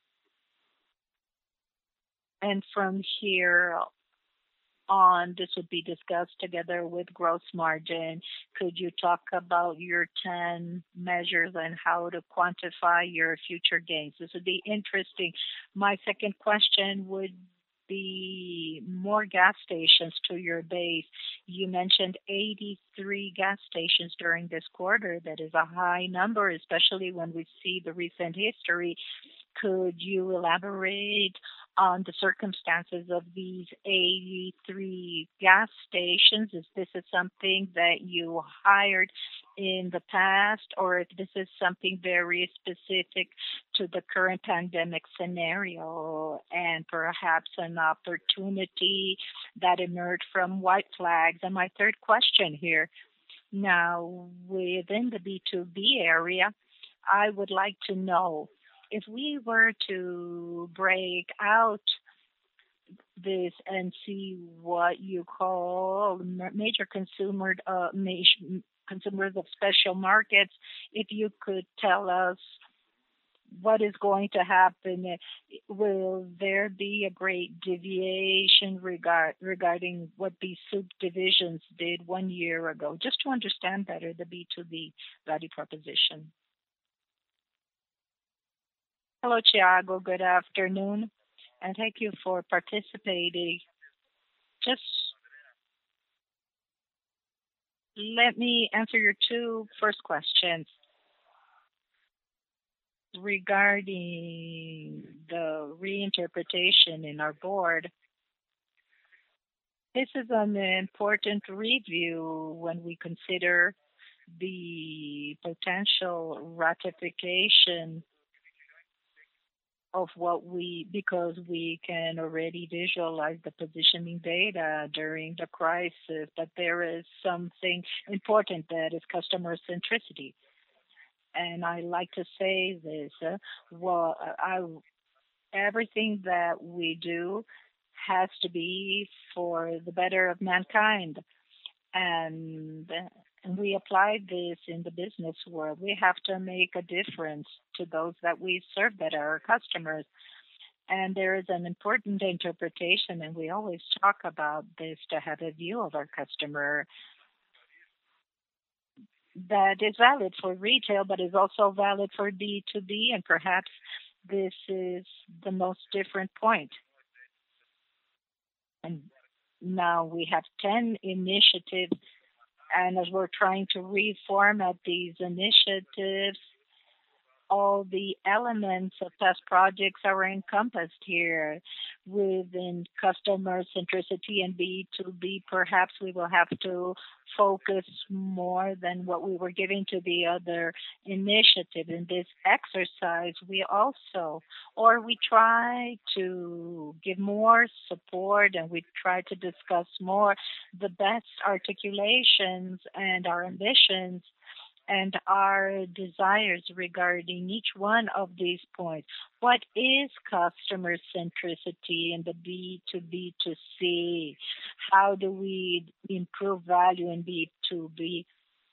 And from here on, this would be discussed together with gross margin. Could you talk about your ten measures and how to quantify your future gains? This would be interesting. My second question would be more gas stations to your base. You mentioned eighty-three gas stations during this quarter. That is a high number, especially when we see the recent history. Could you elaborate on the circumstances of these eighty-three gas stations? If this is something that you hired in the past, or if this is something very specific to the current pandemic scenario and perhaps an opportunity that emerged from white flags. And my third question here, now within the B two B area, I would like to know if we were to break out this and see what you call major consumer uh, consumers of special markets, if you could tell us what is going to happen? Will there be a great deviation regard, regarding what these subdivisions did one year ago? Just to understand better the B two B value proposition. Hello, Thiago. Good afternoon, and thank you for participating. Just let me answer your two first questions regarding the reinterpretation in our board. This is an important review when we consider the potential ratification of what we, because we can already visualize the positioning data during the crisis, but there is something important that is customer centricity. And I like to say this, uh, well, I, everything that we do has to be for the better of mankind. And and we apply this in the business world. We have to make a difference to those that we serve, that are our customers. And there is an important interpretation, and we always talk about this, to have a view of our customer that is valid for retail, but is also valid for B two B, and perhaps this is the most different point. And now we have ten initiatives, and as we're trying to reformat these initiatives, all the elements of past projects are encompassed here within customer centricity and B two B. Perhaps we will have to focus more than what we were giving to the other initiative. In this exercise, we also, or we try to give more support, and we try to discuss more the best articulations and our ambitions and our desires regarding each one of these points. What is customer centricity in the B two B to C? How do we improve value in B two B?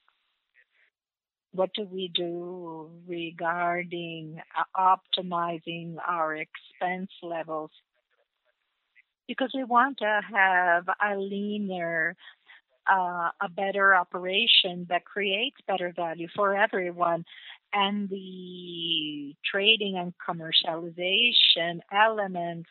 What do we do regarding uh, optimizing our expense levels? Because we want to have a leaner, uh, a better operation that creates better value for everyone. And the trading and commercialization elements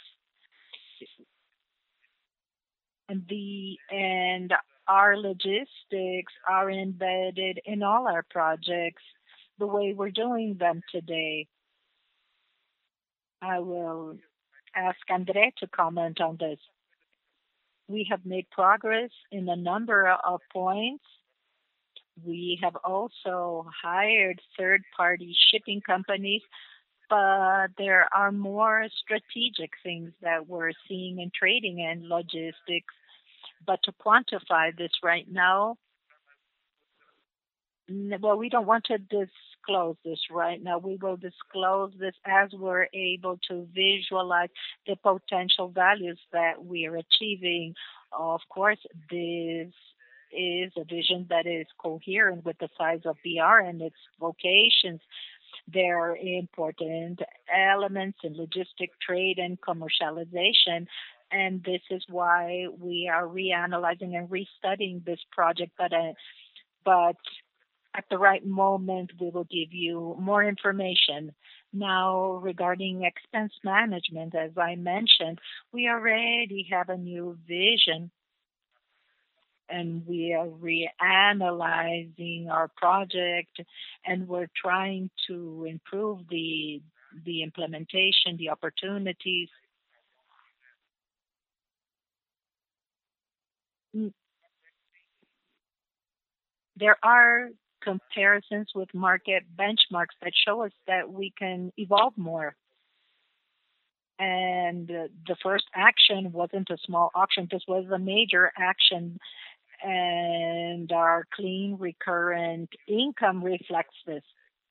and the and our logistics are embedded in all our projects the way we're doing them today. I will ask André to comment on this. We have made progress in a number of points. We have also hired third-party shipping companies, but there are more strategic things that we're seeing in trading and logistics. But to quantify this right now, n- well, we don't want to disclose this right now. We will disclose this as we're able to visualize the potential values that we are achieving. Of course, this is a vision that is coherent with the size of B R and its vocations. There are important elements in logistic trade and commercialization, and this is why we are reanalyzing and restudying this project. But uh, but at the right moment, we will give you more information. Now, regarding expense management, as I mentioned, we already have a new vision, and we are reanalyzing our project, and we're trying to improve the the implementation, the opportunities. Mm, There are comparisons with market benchmarks that show us that we can evolve more. And uh, the first action wasn't a small action. This was a major action, and our clean recurrent income reflects this.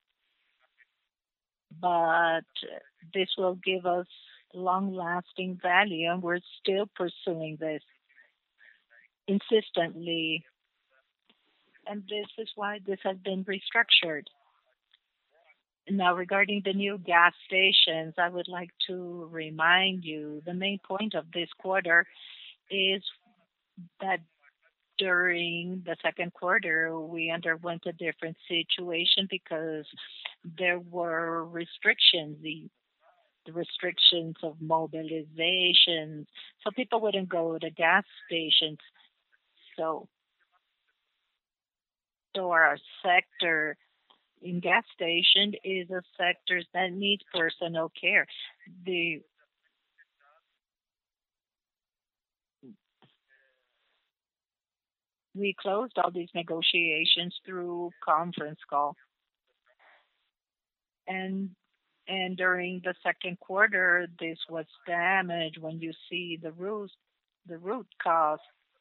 But this will give us long-lasting value, and we're still pursuing this insistently. And this is why this has been restructured. Now, regarding the new gas stations, I would like to remind you the main point of this quarter is that during the second quarter, we underwent a different situation because there were restrictions, the the restrictions of mobilization, so people wouldn't go to gas stations. So, so our sector in gas station is a sector that needs personal care. The we closed all these negotiations through conference call, and and during the second quarter, this was damaged. When you see the root the root cause,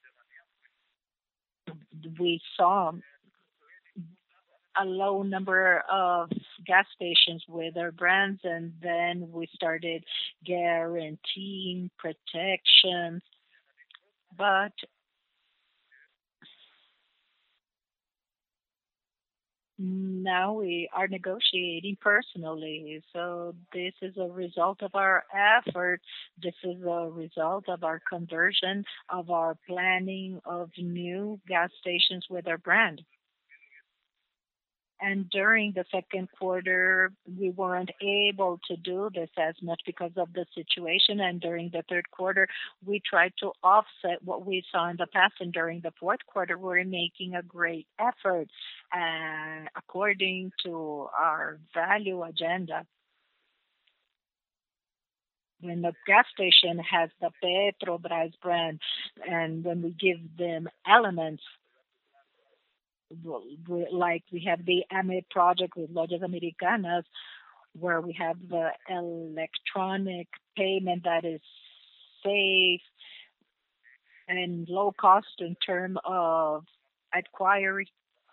we saw a low number of gas stations with our brands, and then we started guaranteeing protections. But now we are negotiating personally. So this is a result of our effort. This is a result of our conversion, of our planning of new gas stations with our brand. And during the second quarter, we weren't able to do this as much because of the situation. And during the third quarter, we tried to offset what we saw in the past. And during the fourth quarter, we're making a great effort. And according to our value agenda, when the gas station has the Petrobras brand, and when we give them elements like we have the A M E project with Lojas Americanas, where we have the electronic payment that is safe and low cost in terms of acquiring,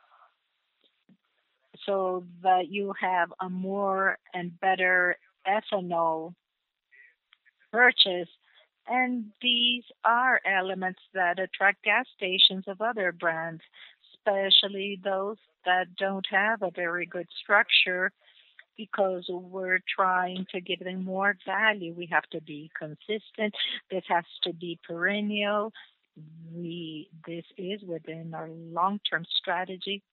so that you have a more and better ethanol purchase. And these are elements that attract gas stations of other brands, especially those that don't have a very good structure, because we're trying to give them more value. We have to be consistent. This has to be perennial. We this is within our long-term strategy.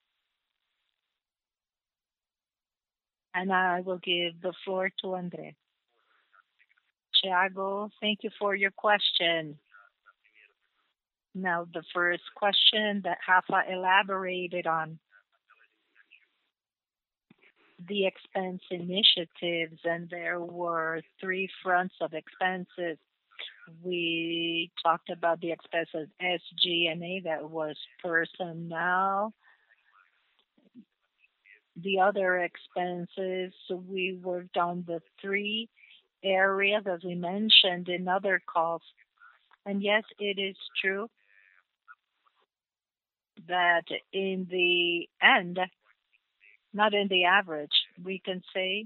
And I will give the floor to Andre. Thiago, thank you for your question. Now, the first question that Rafa elaborated on, the expense initiatives, and there were three fronts of expenses. We talked about the expenses, S G and A, that was personnel. The other expenses, so we worked on the three areas, as we mentioned in other calls. And yes, it is true that in the end, not in the average, we can say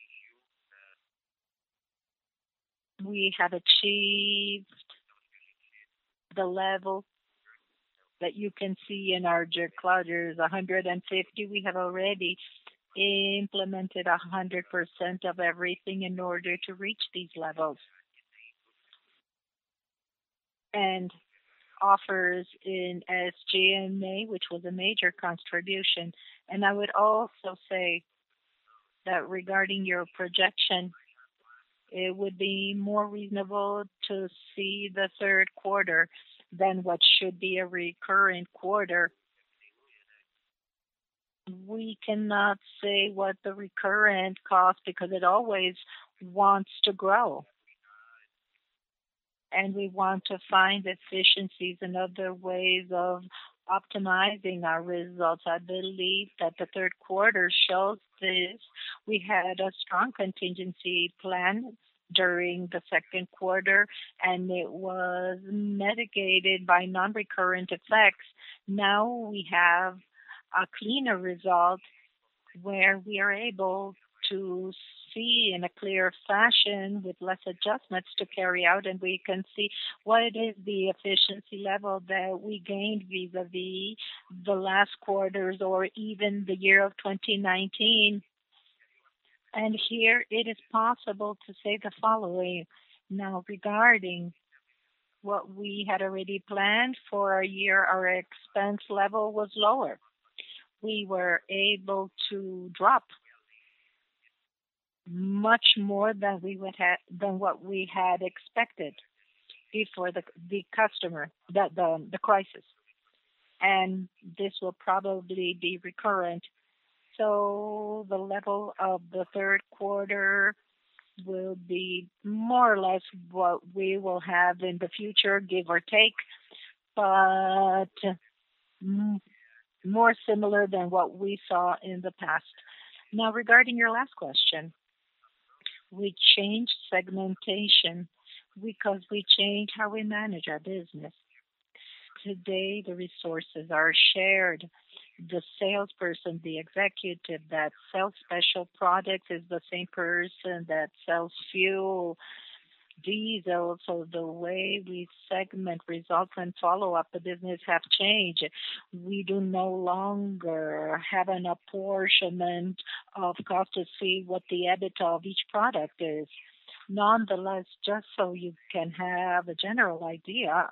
we have achieved the level that you can see in our disclosures, one hundred fifty. We have already implemented one hundred percent of everything in order to reach these levels. And offers in S G and A, which was a major contribution. And I would also say that regarding your projection, it would be more reasonable to see the third quarter than what should be a recurrent quarter. We cannot say what the recurrent cost, because it always wants to grow. And we want to find efficiencies and other ways of optimizing our results. I believe that the third quarter shows this. We had a strong contingency plan during the second quarter, and it was mitigated by non-recurrent effects. Now we have a cleaner result where we are able to see in a clear fashion with less adjustments to carry out, and we can see what is the efficiency level that we gained vis-a-vis the last quarters or even the year of twenty nineteen. And here it is possible to say the following. Now, regarding what we had already planned for a year, our expense level was lower. We were able to drop much more than we would have than what we had expected before the the customer the the, the crisis, and this will probably be recurrent. So the level of the third quarter will be more or less what we will have in the future, give or take, but mm, more similar than what we saw in the past. Now, regarding your last question, we changed segmentation because we changed how we manage our business. Today, the resources are shared. The salesperson, the executive that sells special products is the same person that sells fuel, diesel. So the way we segment results and follow up the business have changed. We do no longer have an apportionment of cost to see what the EBITDA of each product is. Nonetheless, just so you can have a general idea,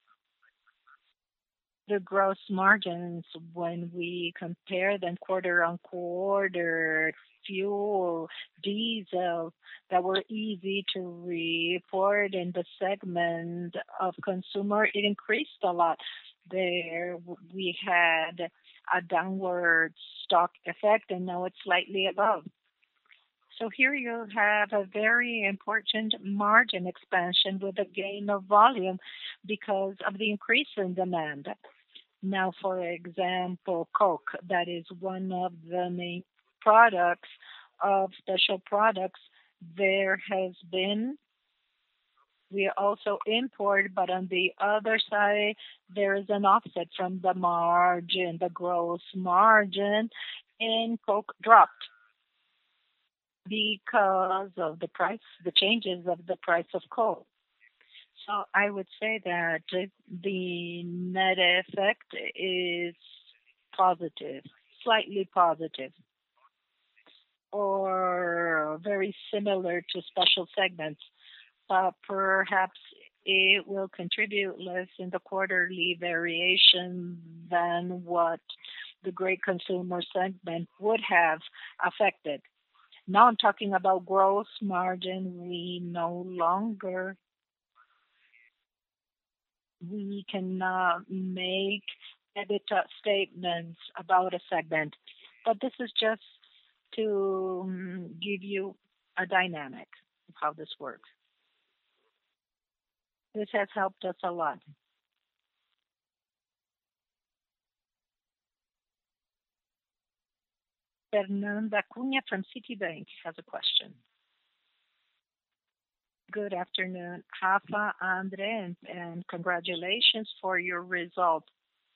the gross margins when we compare them quarter-on-quarter, fuel, diesel, that were easy to report in the segment of consumer, it increased a lot. There we had a downward stock effect, and now it's slightly above. So here you have a very important margin expansion with a gain of volume because of the increase in demand. Now, for example, Coke, that is one of the main products of special products. There has been, we also import, but on the other side, there is an offset from the margin. The gross margin in Coke dropped because of the price, the changes of the price of coal. So I would say that the net effect is positive, slightly positive, or very similar to special segments, but perhaps it will contribute less in the quarterly variation than what the great consumer segment would have affected. Now I'm talking about gross margin. We no longer we cannot make EBITDA statements about a segment, but this is just to um, give you a dynamic of how this works. This has helped us a lot. Fernanda Cunha from Citibank has a question. Good afternoon, Rafa, Andre, and, and congratulations for your result.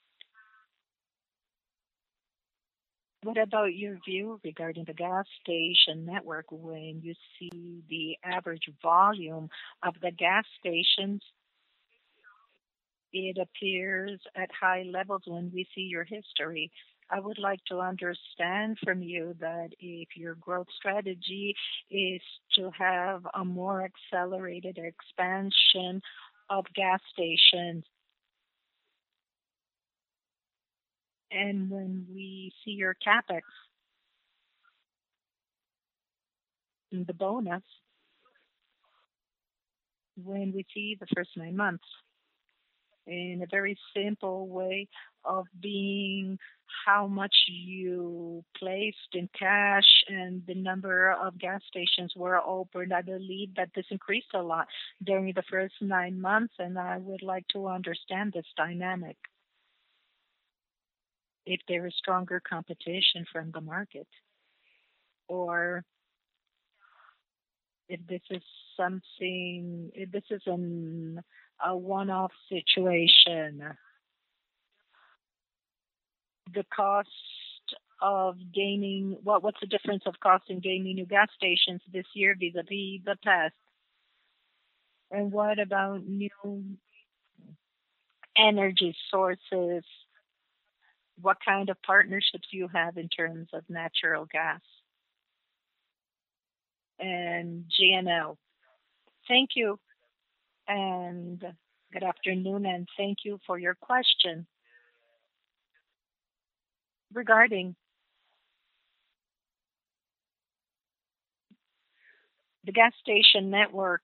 What about your view regarding the gas station network when you see the average volume of the gas stations? It appears at high levels when we see your history. I would like to understand from you that if your growth strategy is to have a more accelerated expansion of gas stations, and when we see your CapEx in the bonus, when we see the first nine months, in a very simple way of being how much you placed in cash and the number of gas stations were opened. I believe that this increased a lot during the first nine months, and I would like to understand this dynamic. If there is stronger competition from the market, or if this is something, if this is an, a one-off situation. The cost of gaining, what, what's the difference of cost in gaining new gas stations this year vis-a-vis the past? And what about new energy sources? What kind of partnerships you have in terms of natural gas? and G N L. Thank you, and good afternoon, and thank you for your question. Regarding the gas station network,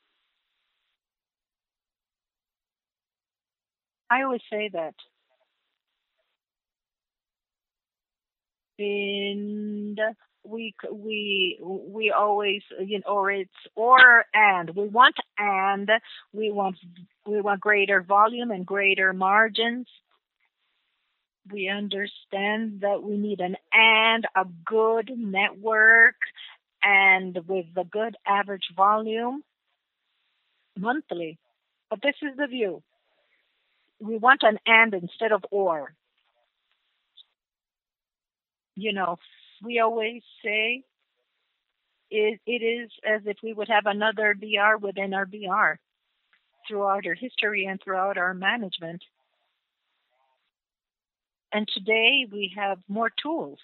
I always say that in the we c- we we always, you know, or it's or and we want and we want we want greater volume and greater margins. We understand that we need an and a good network and with a good average volume monthly. But this is the view. We want an and instead of or. You know, we always say it, it is as if we would have another B R within our B R throughout our history and throughout our management. And today we have more tools.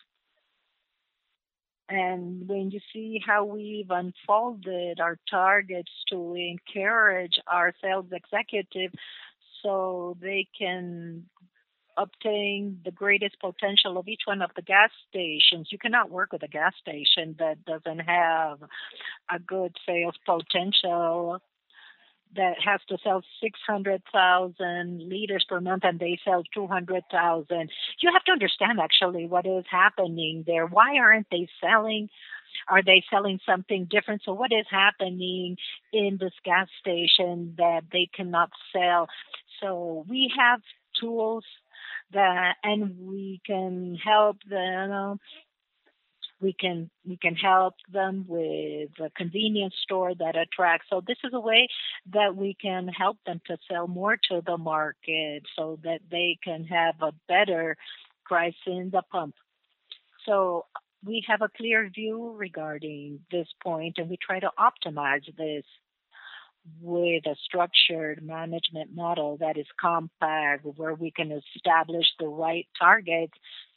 And when you see how we've unfolded our targets to encourage our sales executive so they can obtain the greatest potential of each one of the gas stations. You cannot work with a gas station that doesn't have a good sales potential, that has to sell six hundred thousand liters per month and they sell two hundred thousand. You have to understand actually what is happening there. Why aren't they selling? Are they selling something different? So what is happening in this gas station that they cannot sell? So we have tools that, and we can help them. We can we can help them with a convenience store that attracts. So this is a way that we can help them to sell more to the market so that they can have a better price in the pump. So we have a clear view regarding this point, and we try to optimize this with a structured management model that is compact, where we can establish the right targets.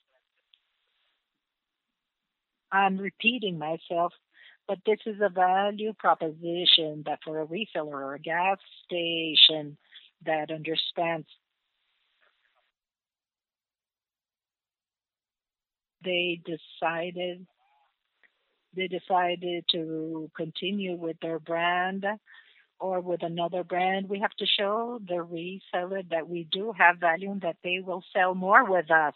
I'm repeating myself, but this is a value proposition that for a reseller or a gas station that understands, they decided they decided to continue with their brand or with another brand. We have to show the reseller that we do have value and that they will sell more with us.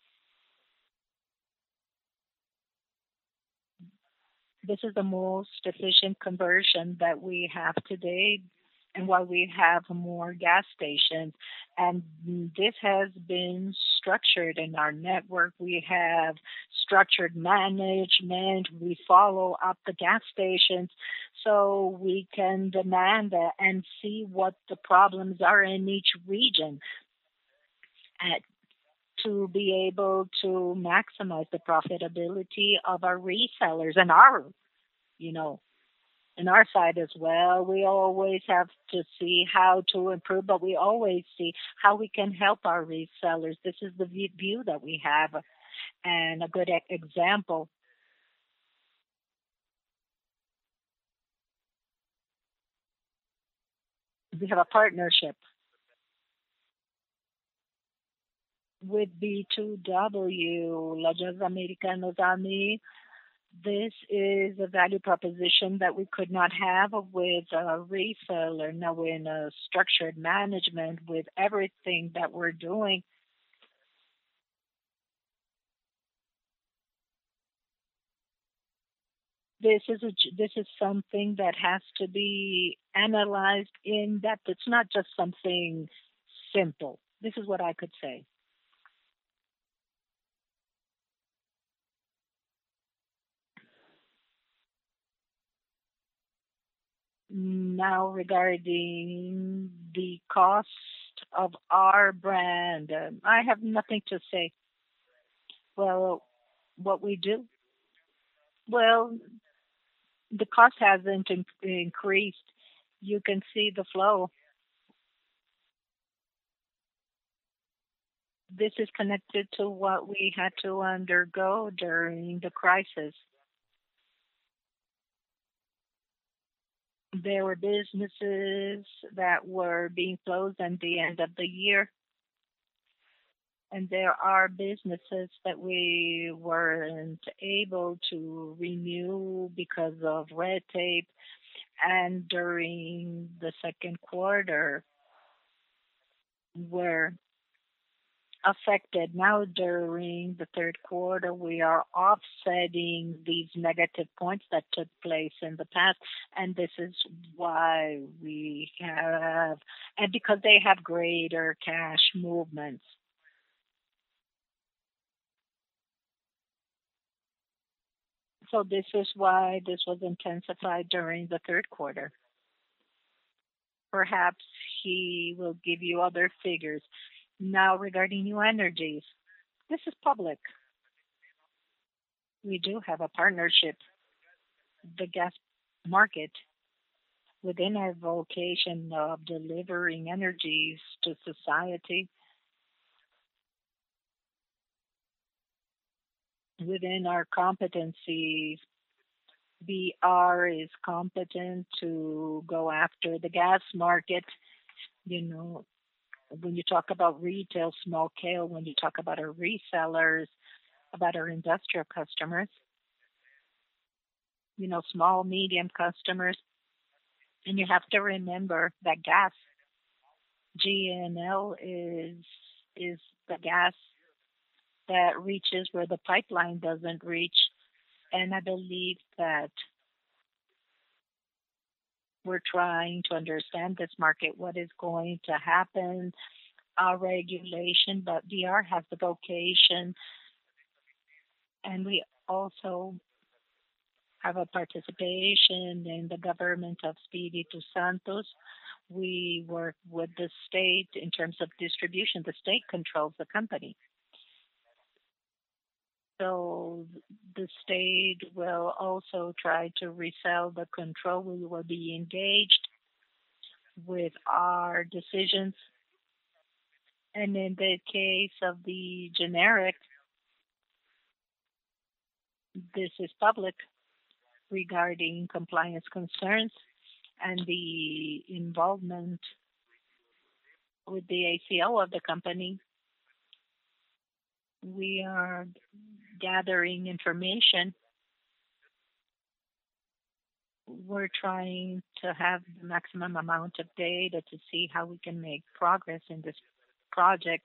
This is the most efficient conversion that we have today and why we have more gas stations. And this has been structured in our network. We have structured management. We follow up the gas stations so we can demand that and see what the problems are in each region at, to be able to maximize the profitability of our resellers and our, you know, in our side as well. We always have to see how to improve, but we always see how we can help our resellers. This is the view that we have. And a good e- example, we have a partnership with B two W, Lojas Americanas Ami. This is a value proposition that we could not have with a reseller. Now, in a structured management with everything that we're doing, this is a, this is something that has to be analyzed in depth. It's not just something simple. This is what I could say. Now, regarding the cost of our brand, um, I have nothing to say. Well, what we do, well, the cost hasn't in- increased. You can see the flow. This is connected to what we had to undergo during the crisis. There were businesses that were being closed at the end of the year, and there are businesses that we weren't able to renew because of red tape. And during the second quarter, were affected. Now, during the third quarter, we are offsetting these negative points that took place in the past, and this is why we have, and because they have greater cash movements. So this is why this was intensified during the third quarter. Perhaps he will give you other figures. Now, regarding new energies, this is public. We do have a partnership, the gas market, within our vocation of delivering energies to society, within our competencies. B R is competent to go after the gas market. You know, when you talk about retail, small scale, when you talk about our resellers, about our industrial customers, you know, small, medium customers. And you have to remember that gas, G N L is is the gas that reaches where the pipeline doesn't reach. And I believe that we're trying to understand this market, what is going to happen, our regulation, but V R has the vocation, and we also have a participation in the government of Espírito Santos. We work with the state in terms of distribution. The state controls the company. So the state will also try to resell the control. We will be engaged with our decisions. And in the case of the generic, this is public regarding compliance concerns and the involvement with the A C O of the company. We are gathering information. We're trying to have the maximum amount of data to see how we can make progress in this project.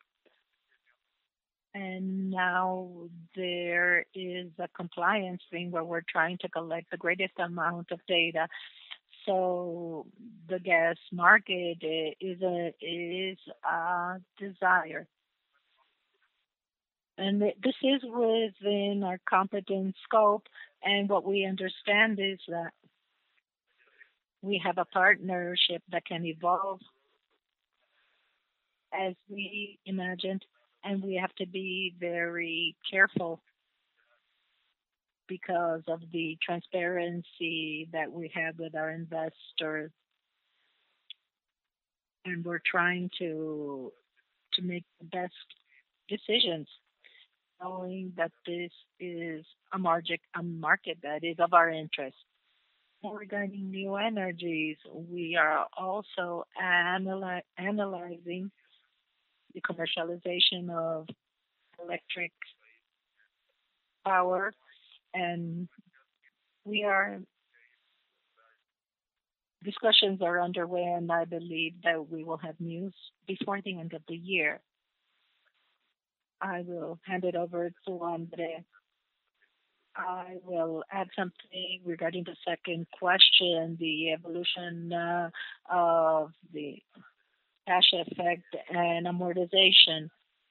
And now there is a compliance thing where we're trying to collect the greatest amount of data. So the gas market is a is a desire, and this is within our competence scope. And what we understand is that we have a partnership that can evolve as we imagined, and we have to be very careful because of the transparency that we have with our investors, and we're trying to to make the best decisions, knowing that this is a market a market that is of our interest. And regarding new energies, we are also analy- analyzing the commercialization of electric power, and we are discussions are underway, and I believe that we will have news before the end of the year. I will hand it over to Andre. I will add something regarding the second question, the evolution uh, of the cash effect and amortization.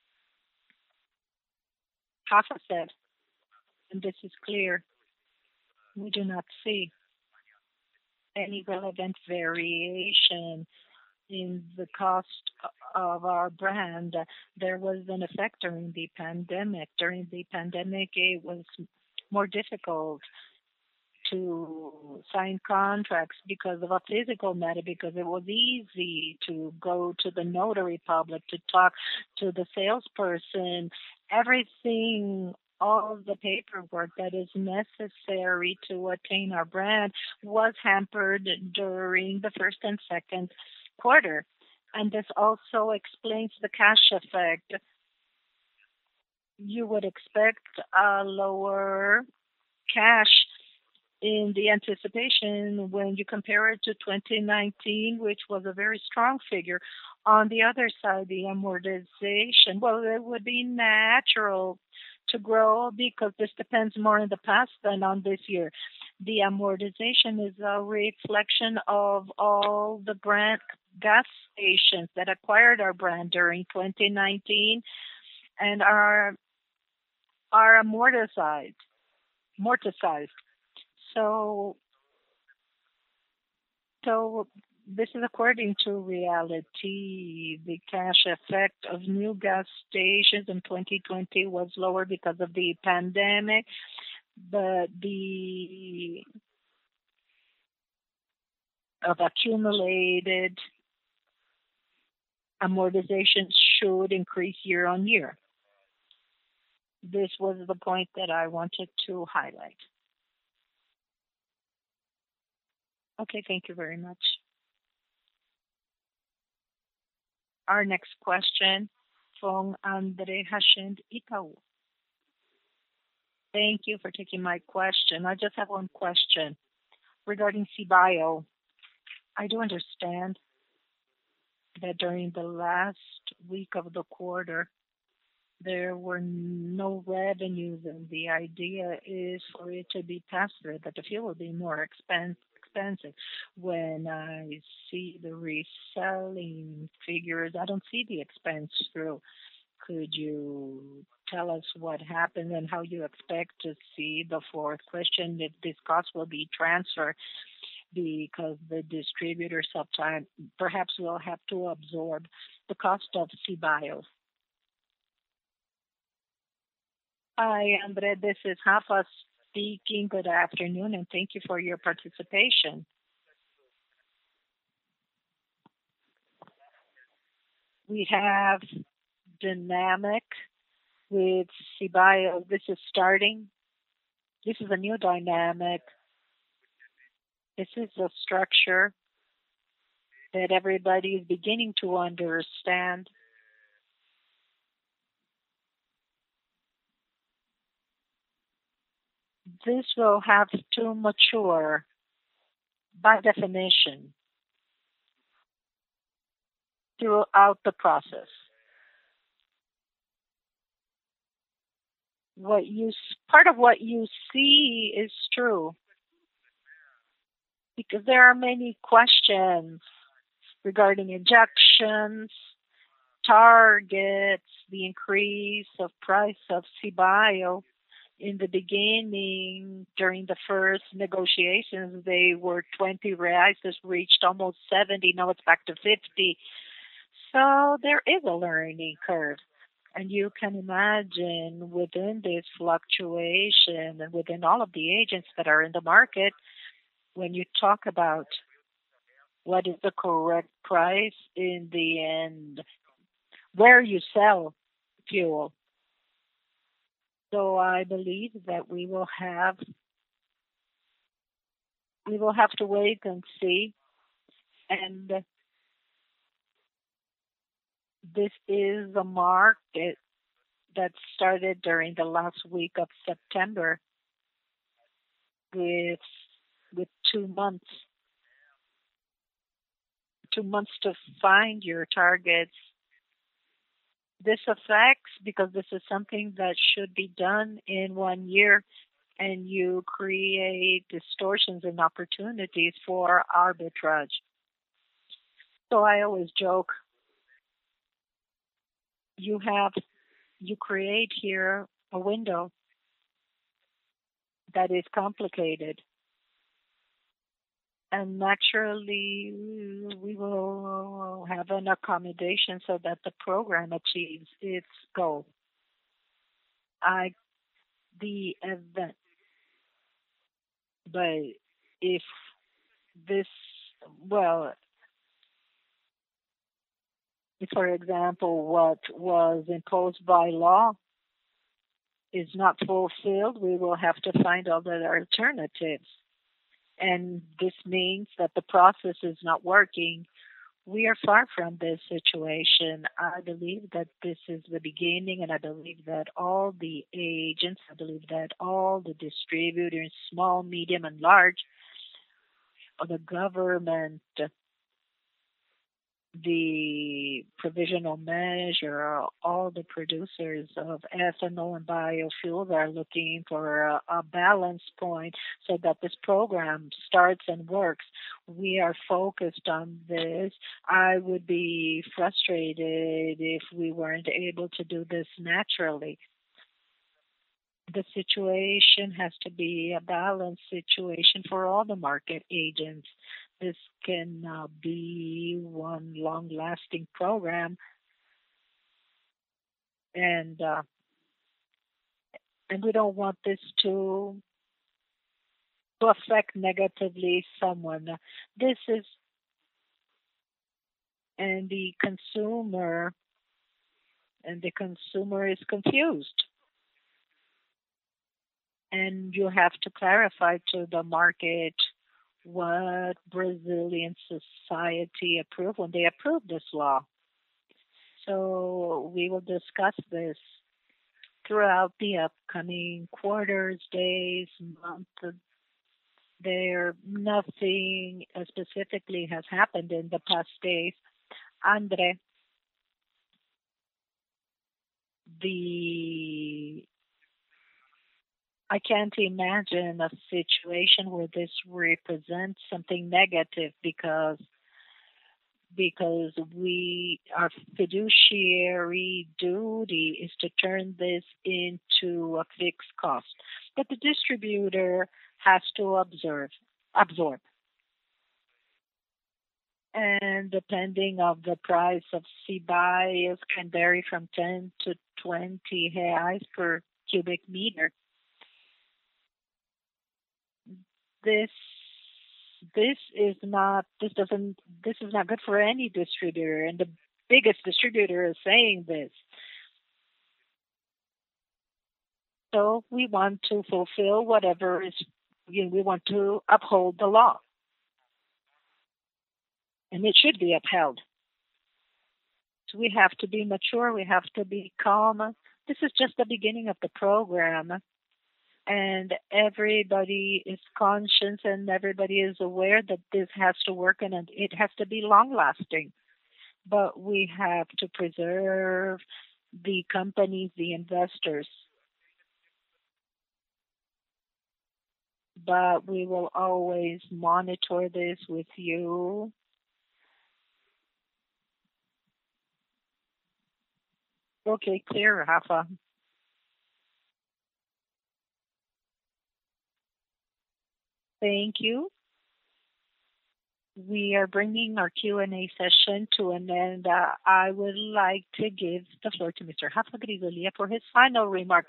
Rafa said, and this is clear, we do not see any relevant variation in the cost of our brand. There was an effect during the pandemic. During the pandemic, it was more difficult to sign contracts because of a physical matter, because it was easy to go to the notary public to talk to the salesperson. Everything all of the paperwork that is necessary to attain our brand was hampered during the first and second quarter. And this also explains the cash effect. You would expect a lower cash in the anticipation when you compare it to twenty nineteen, which was a very strong figure. On the other side, the amortization, well, it would be natural to grow because this depends more on the past than on this year. The amortization is a reflection of all the brand gas stations that acquired our brand during twenty nineteen and are are amortized. amortized. So, so this is according to reality. The cash effect of new gas stations in twenty twenty was lower because of the pandemic, but the of accumulated amortization should increase year on year. This was the point that I wanted to highlight. Okay, thank you very much. Our next question from Andre Hachem, Itaú. Thank you for taking my question. I just have one question regarding CBio. I do understand that during the last week of the quarter, there were no revenues, and the idea is for it to be passed through, that the fuel will be more expensive. expensive. When I see the reselling figures, I don't see the expense through. Could you tell us what happened and how you expect to see the fourth question, if this cost will be transferred because the distributor sometimes perhaps will have to absorb the cost of CBio? Hi, Andre. This is Rafa speaking. Good afternoon, and thank you for your participation. We have dynamic with CBio. This is starting. This is a new dynamic. This is a structure that everybody is beginning to understand. This will have to mature by definition throughout the process. What you part of what you see is true because there are many questions regarding injections, targets, the increase of price of CBio. In the beginning, during the first negotiations, they were twenty reais. This reached almost seventy. Now it's back to fifty. So there is a learning curve. And you can imagine within this fluctuation and within all of the agents that are in the market, when you talk about what is the correct price in the end, where you sell fuel. So I believe that we will have we will have to wait and see. And this is a market that started during the last week of September with with two months two months to find your targets. This affects because this is something that should be done in one year, and you create distortions and opportunities for arbitrage. So I always joke, you have you create here a window that is complicated, and naturally we will have an accommodation so that the program achieves its goal. I the event, but if this well, if for example what was imposed by law is not fulfilled, we will have to find other alternatives. And this means that the process is not working. We are far from this situation. I believe that this is the beginning, and I believe that all the agents, I believe that all the distributors, small, medium, and large, or the government, the provisional measure, all the producers of ethanol and biofuels are looking for a, a balance point so that this program starts and works. We are focused on this. I would be frustrated if we weren't able to do this naturally. The situation has to be a balanced situation for all the market agents. This cannot be one long-lasting program, and uh, and we don't want this to to affect negatively someone. This is and the consumer and the consumer is confused, and you have to clarify to the market what Brazilian society approved when they approved this law. So we will discuss this throughout the upcoming quarters, days, months. There, nothing uh, specifically has happened in the past days. Andre, the I can't imagine a situation where this represents something negative because because we our fiduciary duty is to turn this into a fixed cost that the distributor has to observe absorb. And depending of the price of C-bios can vary from ten to twenty reais per cubic meter. This this is not this doesn't this is not good for any distributor, and the biggest distributor is saying this. So we want to fulfill whatever is you know, we want to uphold the law, and it should be upheld. So we have to be mature, we have to be calm. This is just the beginning of the program, and everybody is conscious and everybody is aware that this has to work and it has to be long lasting. But we have to preserve the companies, the investors. But we will always monitor this with you. Okay, clear, Rafa. Thank you. We are bringing our Q and A session to an end. Uh, I would like to give the floor to Mister Rafa Grisolia for his final remark.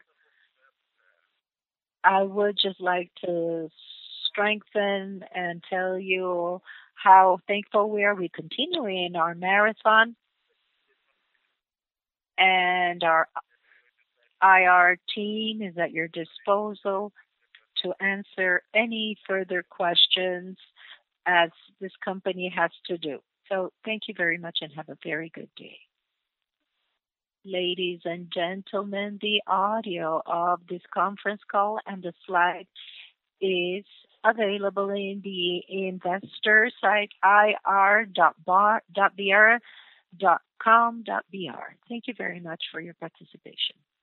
I would just like to strengthen and tell you how thankful we are. We continue in our marathon, and our I R team is at your disposal to answer any further questions as this company has to do. So thank you very much and have a very good day. Ladies and gentlemen, the audio of this conference call and the slide is available in the investor site I R dot b r dot com dot b r. Thank you very much for your participation.